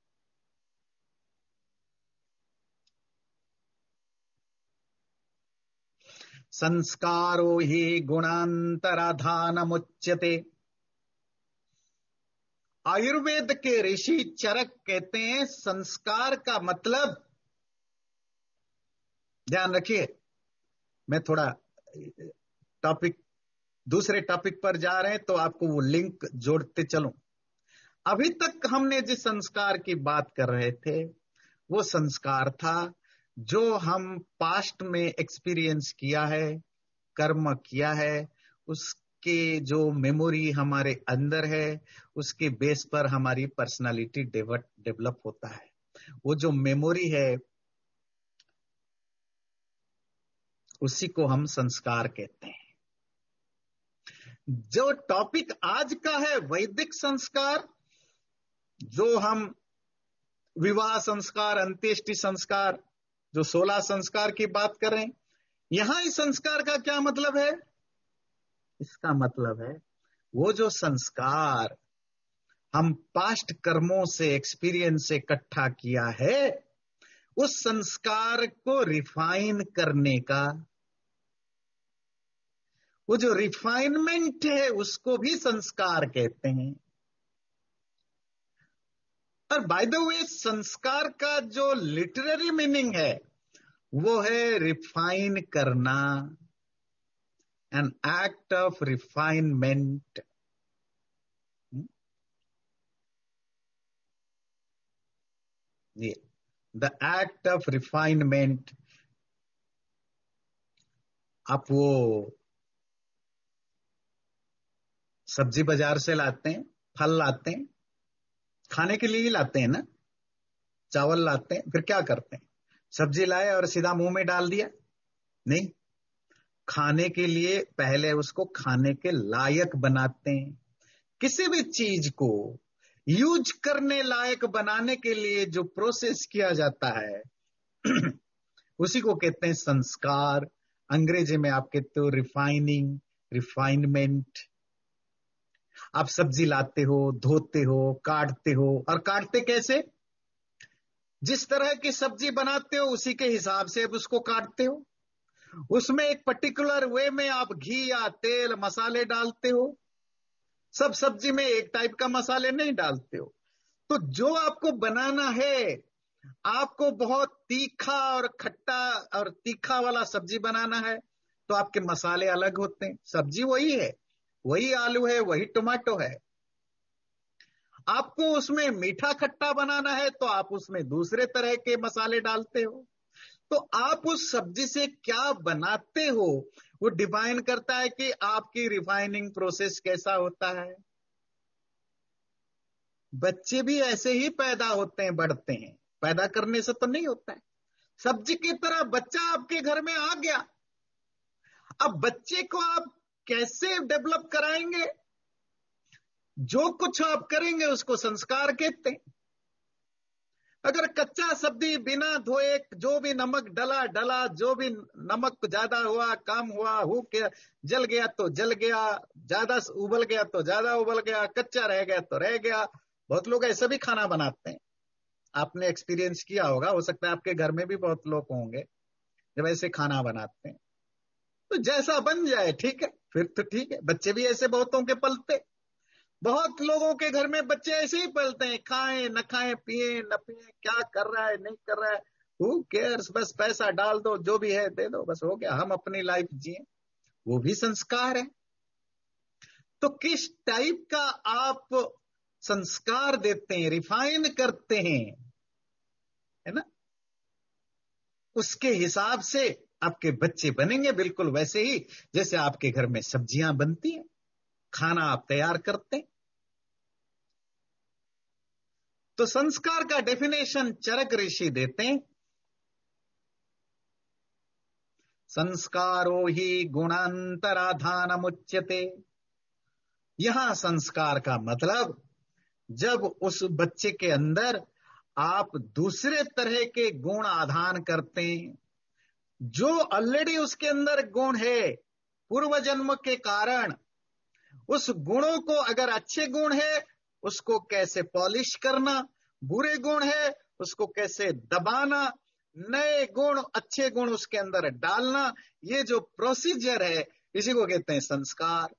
संस्कारो हि गुणांतराधानमुच्यते। आयुर्वेद के ऋषि चरक कहते हैं संस्कार का मतलब, ध्यान रखिए, मैं थोड़ा टॉपिक दूसरे टॉपिक पर जा रहे हैं तो आपको वो लिंक जोड़ते चलूं। अभी तक हमने जिस संस्कार की बात कर रहे थे वो संस्कार था जो हम पास्ट में एक्सपीरियंस किया है, कर्म किया है, उसके जो मेमोरी हमारे अंदर है, उसके बेस पर हमारी पर्सनालिटी डेवलप होता है। वो जो मेमोरी है उसी को हम संस्कार कहते हैं। जो टॉपिक आज का है वैदिक संस्कार, जो हम विवाह संस्कार, अंत्येष्टि संस्कार, जो सोलह संस्कार की बात कर रहे हैं, यहां इस संस्कार का क्या मतलब है? इसका मतलब है वो जो संस्कार हम पास्ट कर्मों से, एक्सपीरियंस से इकट्ठा किया है, उस संस्कार को रिफाइन करने का, वो जो रिफाइनमेंट है उसको भी संस्कार कहते हैं। और बाय द वे संस्कार का जो लिटरेरी मीनिंग है वो है रिफाइन करना, an act of refinement. The act of refinement. आप वो सब्जी बाजार से लाते हैं, फल लाते हैं, खाने के लिए ही लाते हैं ना, चावल लाते हैं, फिर क्या करते हैं? सब्जी लाए और सीधा मुंह में डाल दिया? नहीं, खाने के लिए पहले उसको खाने के लायक बनाते हैं। किसी भी चीज को यूज करने लायक बनाने के लिए जो प्रोसेस किया जाता है उसी को कहते हैं संस्कार। अंग्रेजी में आप कहते हो रिफाइनिंग, रिफाइनमेंट। आप सब्जी लाते हो, धोते हो, काटते हो, और काटते कैसे? जिस तरह की सब्जी बनाते हो उसी के हिसाब से आप उसको काटते हो। उसमें एक पर्टिकुलर वे में आप घी या तेल, मसाले डालते हो। सब सब्जी में एक टाइप का मसाले नहीं डालते हो। तो जो आपको बनाना है, आपको बहुत तीखा और खट्टा और तीखा वाला सब्जी बनाना है तो आपके मसाले अलग होते हैं। सब्जी वही है, वही आलू है, वही टमाटो है। आपको उसमें मीठा खट्टा बनाना है तो आप उसमें दूसरे तरह के मसाले डालते हो। तो आप उस सब्जी से क्या बनाते हो वो डिफाइन करता है कि आपकी रिफाइनिंग प्रोसेस कैसा होता है। बच्चे भी ऐसे ही पैदा होते हैं, बढ़ते हैं, पैदा करने से तो नहीं होता है। सब्जी की तरह बच्चा आपके घर में आ गया। अब बच्चे को आप कैसे डेवलप कराएंगे? जो कुछ आप करेंगे उसको संस्कार कहते हैं। अगर कच्चा सब्जी बिना धोए जो भी नमक डला डला, जो भी नमक ज्यादा हुआ कम हुआ हो के जल गया तो जल गया, ज्यादा उबल गया तो ज्यादा उबल गया, कच्चा रह गया तो रह गया। बहुत लोग ऐसा भी खाना बनाते हैं, आपने एक्सपीरियंस किया होगा, हो सकता है आपके घर में भी बहुत लोग होंगे जब ऐसे खाना बनाते हैं। तो जैसा बन जाए ठीक है, फिर तो ठीक है। बच्चे भी ऐसे बहुतों के पलते, बहुत लोगों के घर में बच्चे ऐसे ही पलते हैं, खाएं न खाएं, पिए न पिए, क्या कर रहा है नहीं कर रहा है, हु केयर्स, बस पैसा डाल दो, जो भी है दे दो, बस हो गया, हम अपनी लाइफ जिए। वो भी संस्कार है। तो किस टाइप का आप संस्कार देते हैं, रिफाइन करते हैं, है ना, उसके हिसाब से आपके बच्चे बनेंगे बिल्कुल वैसे ही जैसे आपके घर में सब्जियां बनती हैं, खाना आप तैयार करते हैं। तो संस्कार का डेफिनेशन चरक ऋषि देते हैं, संस्कारो ही गुणांतराधानमुच्यते। यहां संस्कार का मतलब जब उस बच्चे के अंदर आप दूसरे तरह के गुण आधान करते हैं, जो ऑलरेडी उसके अंदर गुण है पूर्व जन्म के कारण, उस गुणों को, अगर अच्छे गुण है उसको कैसे पॉलिश करना, बुरे गुण है उसको कैसे दबाना, नए गुण अच्छे गुण उसके अंदर डालना, ये जो प्रोसीजर है इसी को कहते हैं संस्कार।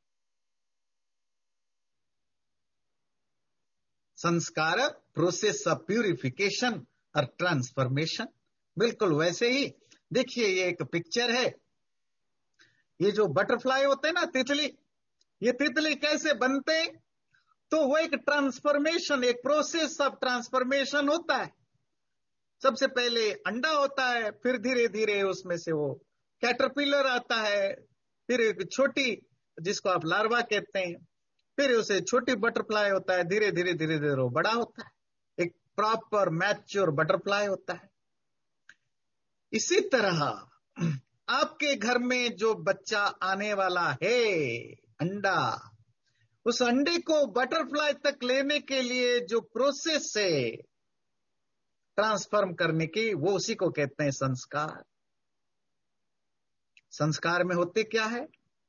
संस्कार प्रोसेस ऑफ प्यूरिफिकेशन और ट्रांसफॉर्मेशन। बिल्कुल वैसे ही देखिए, ये एक पिक्चर है, ये जो बटरफ्लाई होते हैं ना, तितली, ये तितली कैसे बनते, तो वो एक ट्रांसफॉर्मेशन, एक प्रोसेस ऑफ ट्रांसफॉर्मेशन होता है। सबसे पहले अंडा होता है, फिर धीरे धीरे उसमें से वो कैटरपिलर आता है, फिर एक छोटी जिसको आप लार्वा कहते हैं, फिर उसे छोटी बटरफ्लाई होता है, धीरे धीरे धीरे धीरे वो बड़ा होता है, एक प्रॉपर मैच्योर बटरफ्लाई होता है। इसी तरह आपके घर में जो बच्चा आने वाला है, अंडा, उस अंडे को बटरफ्लाई तक लेने के लिए जो प्रोसेस है ट्रांसफॉर्म करने की, वो उसी को कहते हैं संस्कार। संस्कार में होते क्या है,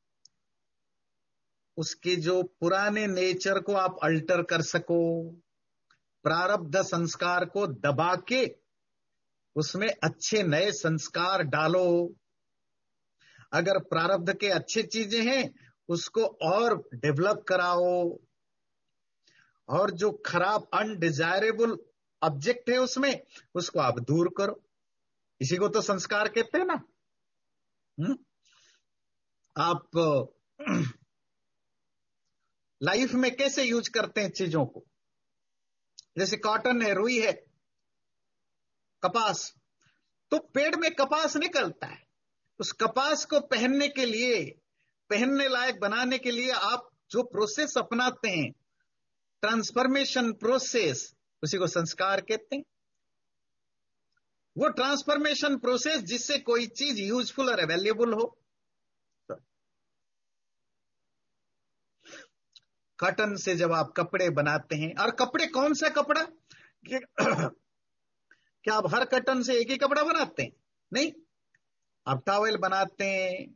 उसके जो पुराने नेचर को आप अल्टर कर सको, प्रारब्ध संस्कार को दबा के उसमें अच्छे नए संस्कार डालो। अगर प्रारब्ध के अच्छे चीजें हैं उसको और डेवलप कराओ, और जो खराब अनडिजायरेबल ऑब्जेक्ट है उसमें उसको आप दूर करो। इसी को तो संस्कार कहते हैं ना। हुँ? आप लाइफ में कैसे यूज करते हैं चीजों को, जैसे कॉटन है, रुई है, कपास, तो पेड़ में कपास निकलता है, उस कपास को पहनने के लिए, पहनने लायक बनाने के लिए आप जो प्रोसेस अपनाते हैं, ट्रांसफॉर्मेशन प्रोसेस, उसी को संस्कार कहते हैं। वो ट्रांसफॉर्मेशन प्रोसेस जिससे कोई चीज यूजफुल और अवेलेबल हो। कॉटन से जब आप कपड़े बनाते हैं, और कपड़े कौन सा कपड़ा, क्या आप हर कॉटन से एक ही कपड़ा बनाते हैं? नहीं, आप टॉवेल बनाते हैं,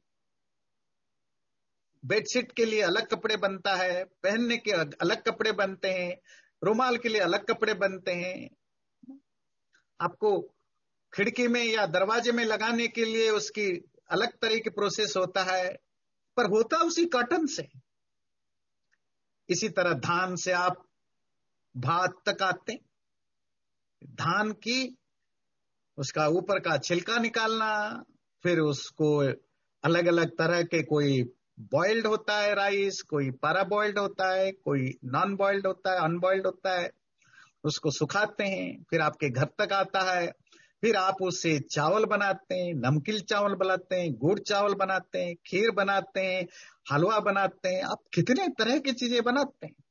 बेडशीट के लिए अलग कपड़े बनता है, पहनने के अलग कपड़े बनते हैं, रुमाल के लिए अलग कपड़े बनते हैं, आपको खिड़की में या दरवाजे में लगाने के लिए उसकी अलग तरह की प्रोसेस होता है, पर होता उसी कॉटन से। इसी तरह धान से आप भात तक आते, धान की उसका ऊपर का छिलका निकालना, फिर उसको अलग अलग तरह के, कोई बॉइल्ड होता है राइस, कोई पैरा बॉइल्ड होता है, कोई नॉन बॉइल्ड होता है, अनबॉइल्ड होता है, उसको सुखाते हैं, फिर आपके घर तक आता है, फिर आप उससे चावल बनाते हैं, नमकीन चावल बनाते हैं, गुड़ चावल बनाते हैं, खीर बनाते हैं, हलवा बनाते हैं, आप कितने तरह की चीजें बनाते हैं।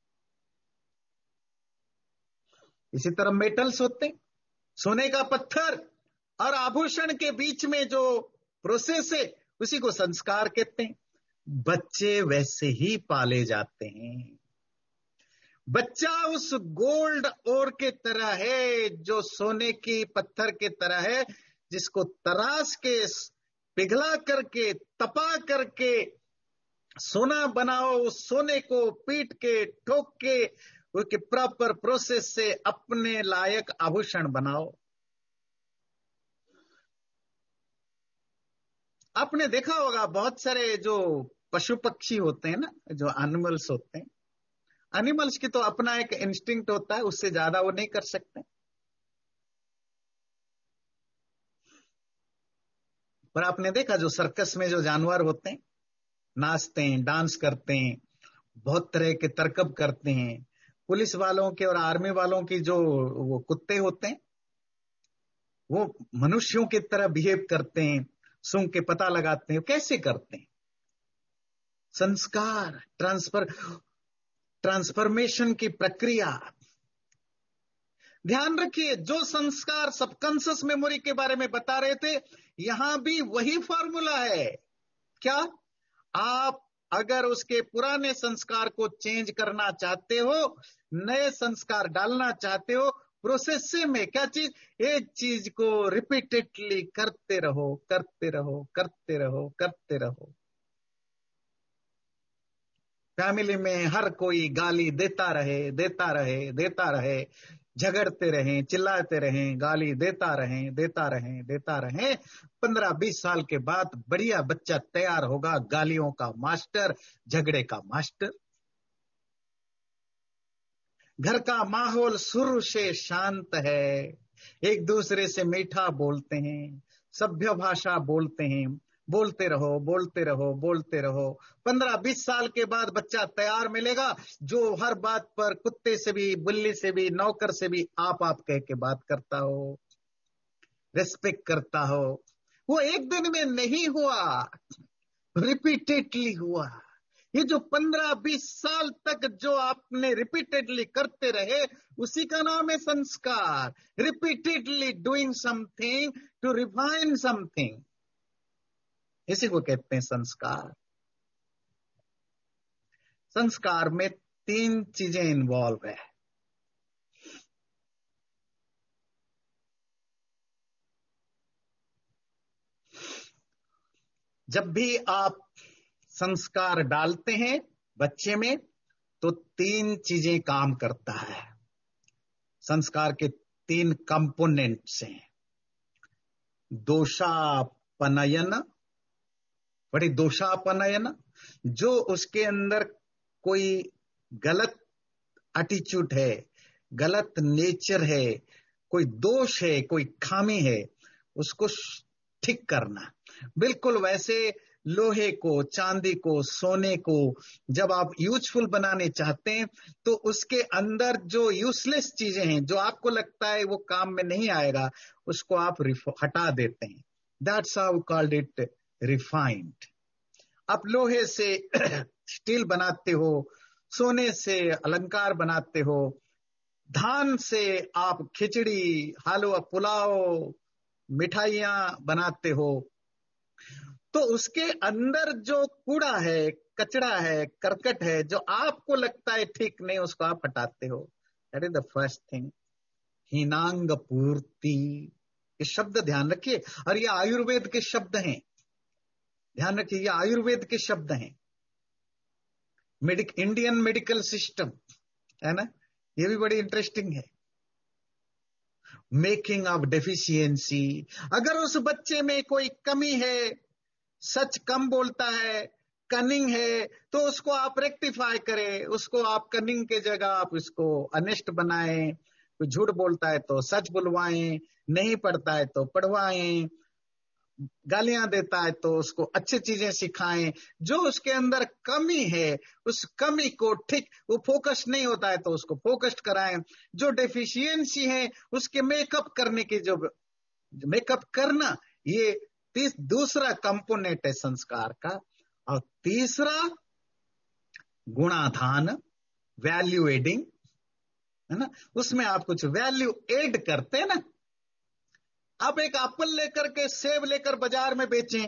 इसी तरह मेटल्स होते हैं, सोने का पत्थर और आभूषण के बीच में जो प्रोसेस है उसी को संस्कार कहते हैं। बच्चे वैसे ही पाले जाते हैं। बच्चा उस गोल्ड ओर के तरह है जो सोने की पत्थर के तरह है, जिसको तराश के, पिघला करके, तपा करके सोना बनाओ, उस सोने को पीट के, ठोक के, उसके प्रॉपर प्रोसेस से अपने लायक आभूषण बनाओ। आपने देखा होगा बहुत सारे जो पशु पक्षी होते हैं ना, जो एनिमल्स होते हैं, एनिमल्स की तो अपना एक इंस्टिंक्ट होता है, उससे ज्यादा वो नहीं कर सकते। पर आपने देखा जो सर्कस में जो जानवर होते हैं, नाचते हैं, डांस करते हैं, बहुत तरह के तरकब करते हैं। पुलिस वालों के और आर्मी वालों की जो वो कुत्ते होते हैं, वो मनुष्यों की तरह बिहेव करते हैं, सूंघ के पता लगाते हैं। कैसे करते हैं? संस्कार, ट्रांसफर ट्रांसफॉर्मेशन की प्रक्रिया। ध्यान रखिए, जो संस्कार सबकॉन्शियस मेमोरी के बारे में बता रहे थे, यहां भी वही फॉर्मूला है। क्या? आप अगर उसके पुराने संस्कार को चेंज करना चाहते हो, नए संस्कार डालना चाहते हो, प्रोसेस में क्या चीज, एक चीज को रिपीटेडली करते रहो, करते रहो, करते रहो, करते रहो। फैमिली में हर कोई गाली देता रहे, देता रहे, देता रहे, झगड़ते रहें, चिल्लाते रहें, गाली देता रहें, देता रहें, देता रहें। पंद्रह बीस साल के बाद बढ़िया बच्चा तैयार होगा, गालियों का मास्टर, झगड़े का मास्टर। घर का माहौल शुरू से शांत है, एक दूसरे से मीठा बोलते हैं, सभ्य भाषा बोलते हैं, बोलते रहो, बोलते रहो, बोलते रहो। पंद्रह बीस साल के बाद बच्चा तैयार मिलेगा, जो हर बात पर कुत्ते से भी, बिल्ली से भी, नौकर से भी आप आप कह के बात करता हो, रेस्पेक्ट करता हो। वो एक दिन में नहीं हुआ, रिपीटेडली हुआ। ये जो पंद्रह बीस साल तक जो आपने रिपीटेडली करते रहे, उसी का नाम है संस्कार। Repeatedly doing something to refine something, इसी को कहते हैं संस्कार। संस्कार में तीन चीजें इन्वॉल्व है। जब भी आप संस्कार डालते हैं बच्चे में, तो तीन चीजें काम करता है। संस्कार के तीन कंपोनेंट्स हैं। दोषापनयन, बड़ी दोषापनयन, जो उसके अंदर कोई गलत एटीट्यूड है, गलत नेचर है, कोई दोष है, कोई खामी है, उसको ठीक करना। बिल्कुल वैसे लोहे को, चांदी को, सोने को जब आप यूजफुल बनाने चाहते हैं, तो उसके अंदर जो यूजलेस चीजें हैं, जो आपको लगता है वो काम में नहीं आएगा, उसको आप हटा देते हैं। That's how called it refined. आप लोहे से स्टील बनाते हो, सोने से अलंकार बनाते हो, धान से आप खिचड़ी, हलवा, पुलाव, मिठाइयां बनाते हो, तो उसके अंदर जो कूड़ा है, कचरा है, करकट है, जो आपको लगता है ठीक नहीं, उसको आप हटाते हो। That is the first thing. हीनांग पूर्ति, ये शब्द ध्यान रखिए, और ये आयुर्वेद के शब्द हैं। ध्यान रखिए, ये आयुर्वेद के शब्द हैं। मेडिक इंडियन मेडिकल सिस्टम है ना, ये भी बड़ी इंटरेस्टिंग है। मेकिंग ऑफ डेफिशिएंसी, अगर उस बच्चे में कोई कमी है, सच कम बोलता है, कनिंग है, तो उसको आप रेक्टिफाई करें। उसको आप कनिंग के जगह आप इसको अनेस्ट बनाएं। कोई झूठ बोलता है तो सच बुलवाएं, नहीं पढ़ता है तो पढ़वाएं, गालियां देता है तो उसको अच्छी चीजें सिखाएं। जो उसके अंदर कमी है, उस कमी को ठीक, वो फोकस नहीं होता है तो उसको फोकस्ड कराएं। जो डेफिशिएंसी है, उसके मेकअप करने की जो मेकअप करना, ये तीस दूसरा कंपोनेंट है संस्कार का। और तीसरा गुणाधान, वैल्यू एडिंग, है ना, उसमें आप कुछ वैल्यू एड करते हैं ना। आप एक एप्पल लेकर के, सेब लेकर बाजार में बेचें,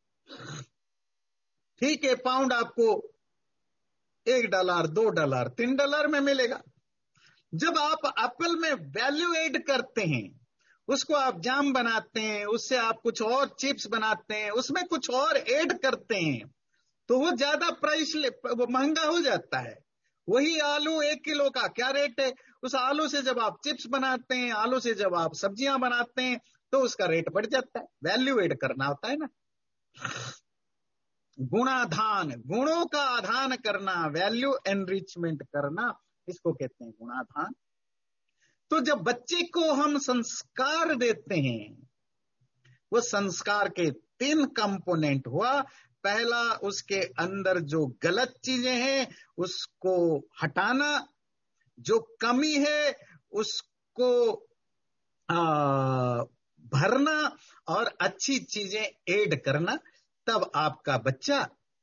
ठीक है, पाउंड आपको एक डॉलर, दो डॉलर, तीन डॉलर में मिलेगा। जब आप एप्पल में वैल्यू एड करते हैं, उसको आप जाम बनाते हैं, उससे आप कुछ और चिप्स बनाते हैं, उसमें कुछ और ऐड करते हैं, तो वो ज्यादा प्राइस वो महंगा हो जाता है। वही आलू एक किलो का क्या रेट है, उस आलू से जब आप चिप्स बनाते हैं, आलू से जब आप सब्जियां बनाते हैं, तो उसका रेट बढ़ जाता है। वैल्यू एड करना होता है ना। गुणाधान, गुणों का आधान करना, वैल्यू एनरिचमेंट करना, इसको कहते हैं गुणाधान। तो जब बच्चे को हम संस्कार देते हैं, वो संस्कार के तीन कंपोनेंट हुआ। पहला, उसके अंदर जो गलत चीजें हैं उसको हटाना, जो कमी है उसको आ, भरना, और अच्छी चीजें ऐड करना। तब आपका बच्चा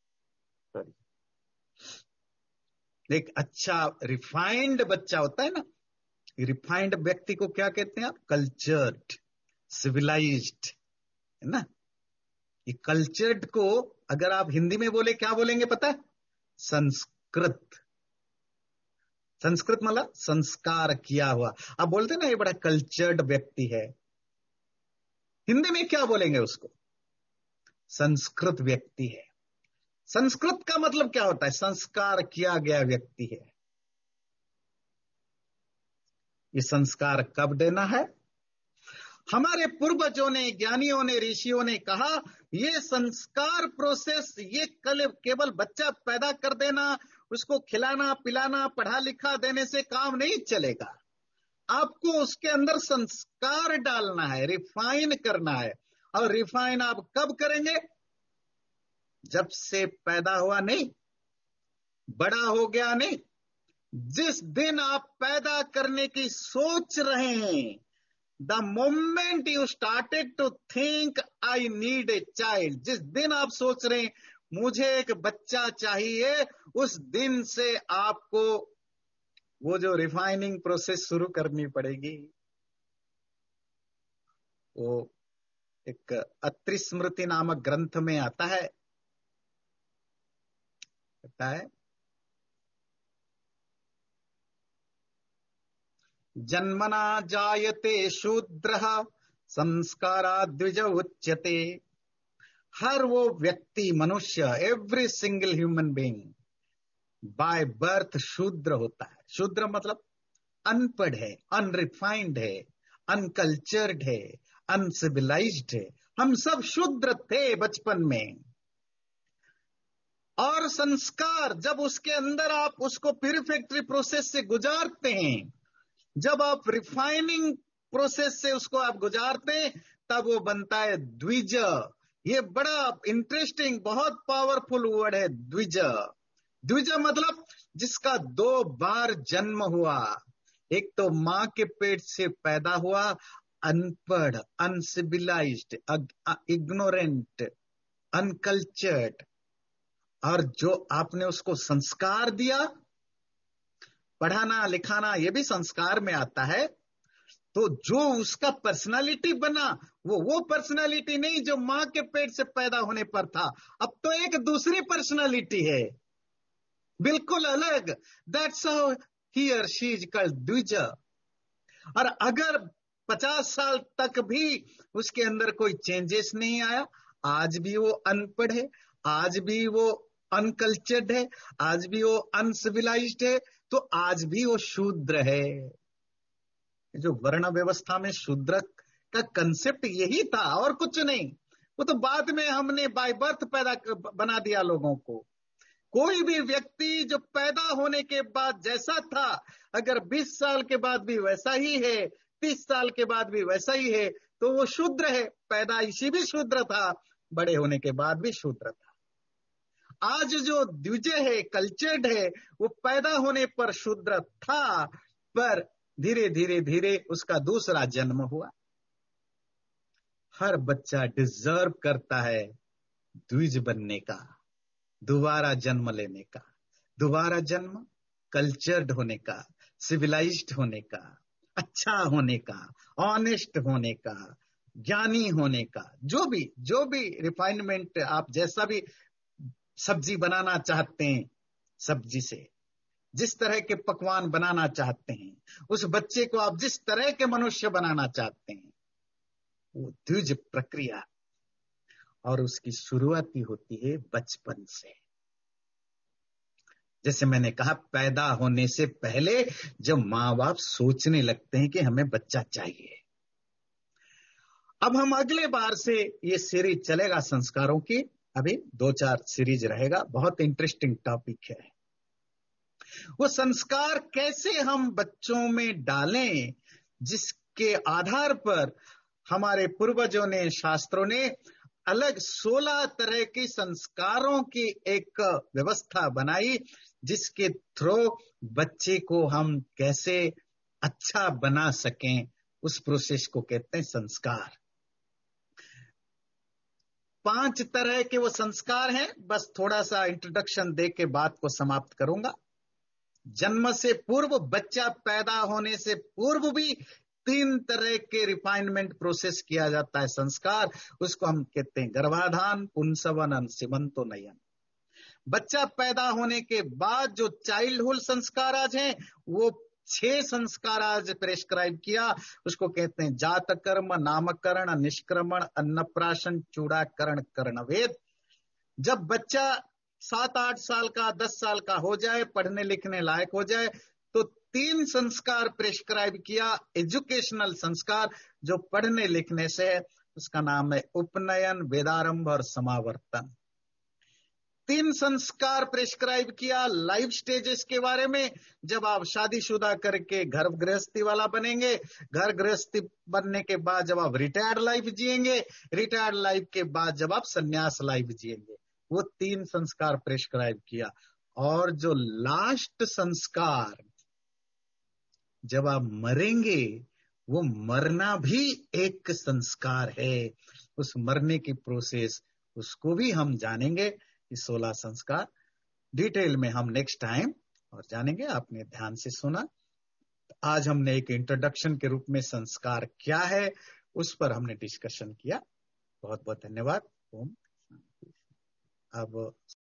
एक अच्छा रिफाइंड बच्चा होता है ना। रिफाइंड व्यक्ति को क्या कहते हैं आप? कल्चर्ड, सिविलाइज्ड, है ना। ये कल्चर्ड को अगर आप हिंदी में बोले क्या बोलेंगे पता है? संस्कृत। संस्कृत मतलब संस्कार किया हुआ। आप बोलते ना ये बड़ा कल्चर्ड व्यक्ति है, हिंदी में क्या बोलेंगे उसको? संस्कृत व्यक्ति है। संस्कृत का मतलब क्या होता है? संस्कार किया गया व्यक्ति है। ये संस्कार कब देना है? हमारे पूर्वजों ने, ज्ञानियों ने, ऋषियों ने कहा ये संस्कार प्रोसेस, ये केवल बच्चा पैदा कर देना, उसको खिलाना पिलाना पढ़ा लिखा देने से काम नहीं चलेगा। आपको उसके अंदर संस्कार डालना है, रिफाइन करना है। और रिफाइन आप कब करेंगे? जब से पैदा हुआ नहीं, बड़ा हो गया नहीं, जिस दिन आप पैदा करने की सोच रहे हैं, the moment you started to think I need a child, जिस दिन आप सोच रहे हैं मुझे एक बच्चा चाहिए, उस दिन से आपको वो जो रिफाइनिंग प्रोसेस शुरू करनी पड़ेगी। वो एक अत्रि स्मृति नामक ग्रंथ में आता है, कहता है जन्मना जायते शूद्रः संस्कारात् द्विज उच्यते। हर वो व्यक्ति, मनुष्य, every single human being by birth शूद्र होता है। शूद्र मतलब अनपढ़ है, अनरिफाइंड है, अनकल्चर्ड है, अनसिविलाइज्ड है। हम सब शूद्र थे बचपन में। और संस्कार जब उसके अंदर आप उसको प्यूरिफैक्टरी प्रोसेस से गुजारते हैं, जब आप रिफाइनिंग प्रोसेस से उसको आप गुजारते हैं, तब वो बनता है द्विज। ये बड़ा इंटरेस्टिंग, बहुत पावरफुल वर्ड है द्विज। द्विज मतलब जिसका दो बार जन्म हुआ। एक तो मां के पेट से पैदा हुआ अनपढ़, अनसिविलाइज्ड, इग्नोरेंट, अनकल्चर्ड, और जो आपने उसको संस्कार दिया, पढ़ाना लिखाना, ये भी संस्कार में आता है। तो जो उसका पर्सनालिटी बना, वो वो पर्सनालिटी नहीं जो मां के पेट से पैदा होने पर था। अब तो एक दूसरी पर्सनालिटी है, बिल्कुल अलग। दैट्स हाउ ही और शी इज कॉल्ड द्विज। और अगर पचास साल तक भी उसके अंदर कोई चेंजेस नहीं आया, आज भी वो अनपढ़ है, आज भी वो अनकल्चर्ड है, आज भी वो अनसिविलाइज्ड है, तो आज भी वो शूद्र है। जो वर्ण व्यवस्था में शूद्र का कंसेप्ट यही था और कुछ नहीं। वो तो बाद में हमने बाय बर्थ पैदा बना दिया लोगों को। कोई भी व्यक्ति जो पैदा होने के बाद जैसा था, अगर बीस साल के बाद भी वैसा ही है, तीस साल के बाद भी वैसा ही है, तो वो शूद्र है। पैदाइशी भी शूद्र था, बड़े होने के बाद भी शूद्र था। आज जो द्विज है, कल्चर्ड है, वो पैदा होने पर शूद्र था, पर धीरे धीरे धीरे उसका दूसरा जन्म हुआ। हर बच्चा डिजर्व करता है द्विज बनने का, दोबारा जन्म लेने का। दोबारा जन्म कल्चर्ड होने का, सिविलाइज्ड होने का, अच्छा होने का, ऑनेस्ट होने का, ज्ञानी होने का। जो भी जो भी रिफाइनमेंट, आप जैसा भी सब्जी बनाना चाहते हैं, सब्जी से जिस तरह के पकवान बनाना चाहते हैं, उस बच्चे को आप जिस तरह के मनुष्य बनाना चाहते हैं, वो द्विज प्रक्रिया, और उसकी शुरुआत ही होती है बचपन से। जैसे मैंने कहा, पैदा होने से पहले जब माँ बाप सोचने लगते हैं कि हमें बच्चा चाहिए। अब हम अगले बार से ये सीरीज चलेगा संस्कारों की, अभी दो चार सीरीज रहेगा, बहुत इंटरेस्टिंग टॉपिक है। वो संस्कार कैसे हम बच्चों में डालें, जिसके आधार पर हमारे पूर्वजों ने, शास्त्रों ने अलग सोलह तरह के संस्कारों की एक व्यवस्था बनाई, जिसके थ्रू बच्चे को हम कैसे अच्छा बना सकें, उस प्रोसेस को कहते हैं संस्कार। पांच तरह के वो संस्कार हैं, बस थोड़ा सा इंट्रोडक्शन दे के बात को समाप्त करूंगा। जन्म से पूर्व, बच्चा पैदा होने से पूर्व भी तीन तरह के रिफाइनमेंट प्रोसेस किया जाता है संस्कार। उसको हम कहते हैं गर्भाधान, पुंसवन, सीमंतोन्नयन। बच्चा पैदा होने के बाद जो चाइल्डहुड संस्कार आज हैं, वो छह संस्कार आज प्रेस्क्राइब किया। उसको कहते हैं जात कर्म, नामकरण, निष्क्रमण, अन्नप्राशन, चूड़ाकरण, कर्णवेद। जब बच्चा सात आठ साल का, दस साल का हो जाए, पढ़ने लिखने लायक हो जाए, तो तीन संस्कार प्रेस्क्राइब किया, एजुकेशनल संस्कार, जो पढ़ने लिखने से है। उसका नाम है उपनयन, वेदारंभ और समावर्तन। तीन संस्कार प्रेस्क्राइब किया लाइफ स्टेजेस के बारे में। जब आप शादीशुदा करके घर गृहस्थी वाला बनेंगे, घर गृहस्थी बनने के बाद जब आप रिटायर्ड लाइफ जिएंगे, रिटायर्ड लाइफ के बाद जब आप संन्यास लाइफ जिएंगे, वो तीन संस्कार प्रेस्क्राइब किया। और जो लास्ट संस्कार, जब आप मरेंगे, वो मरना भी एक संस्कार है। उस मरने की प्रोसेस, उसको भी हम जानेंगे। इस सोलह संस्कार डिटेल में हम नेक्स्ट टाइम और जानेंगे। आपने ध्यान से सुना। आज हमने एक इंट्रोडक्शन के रूप में संस्कार क्या है, उस पर हमने डिस्कशन किया। बहुत बहुत धन्यवाद। ओम। अब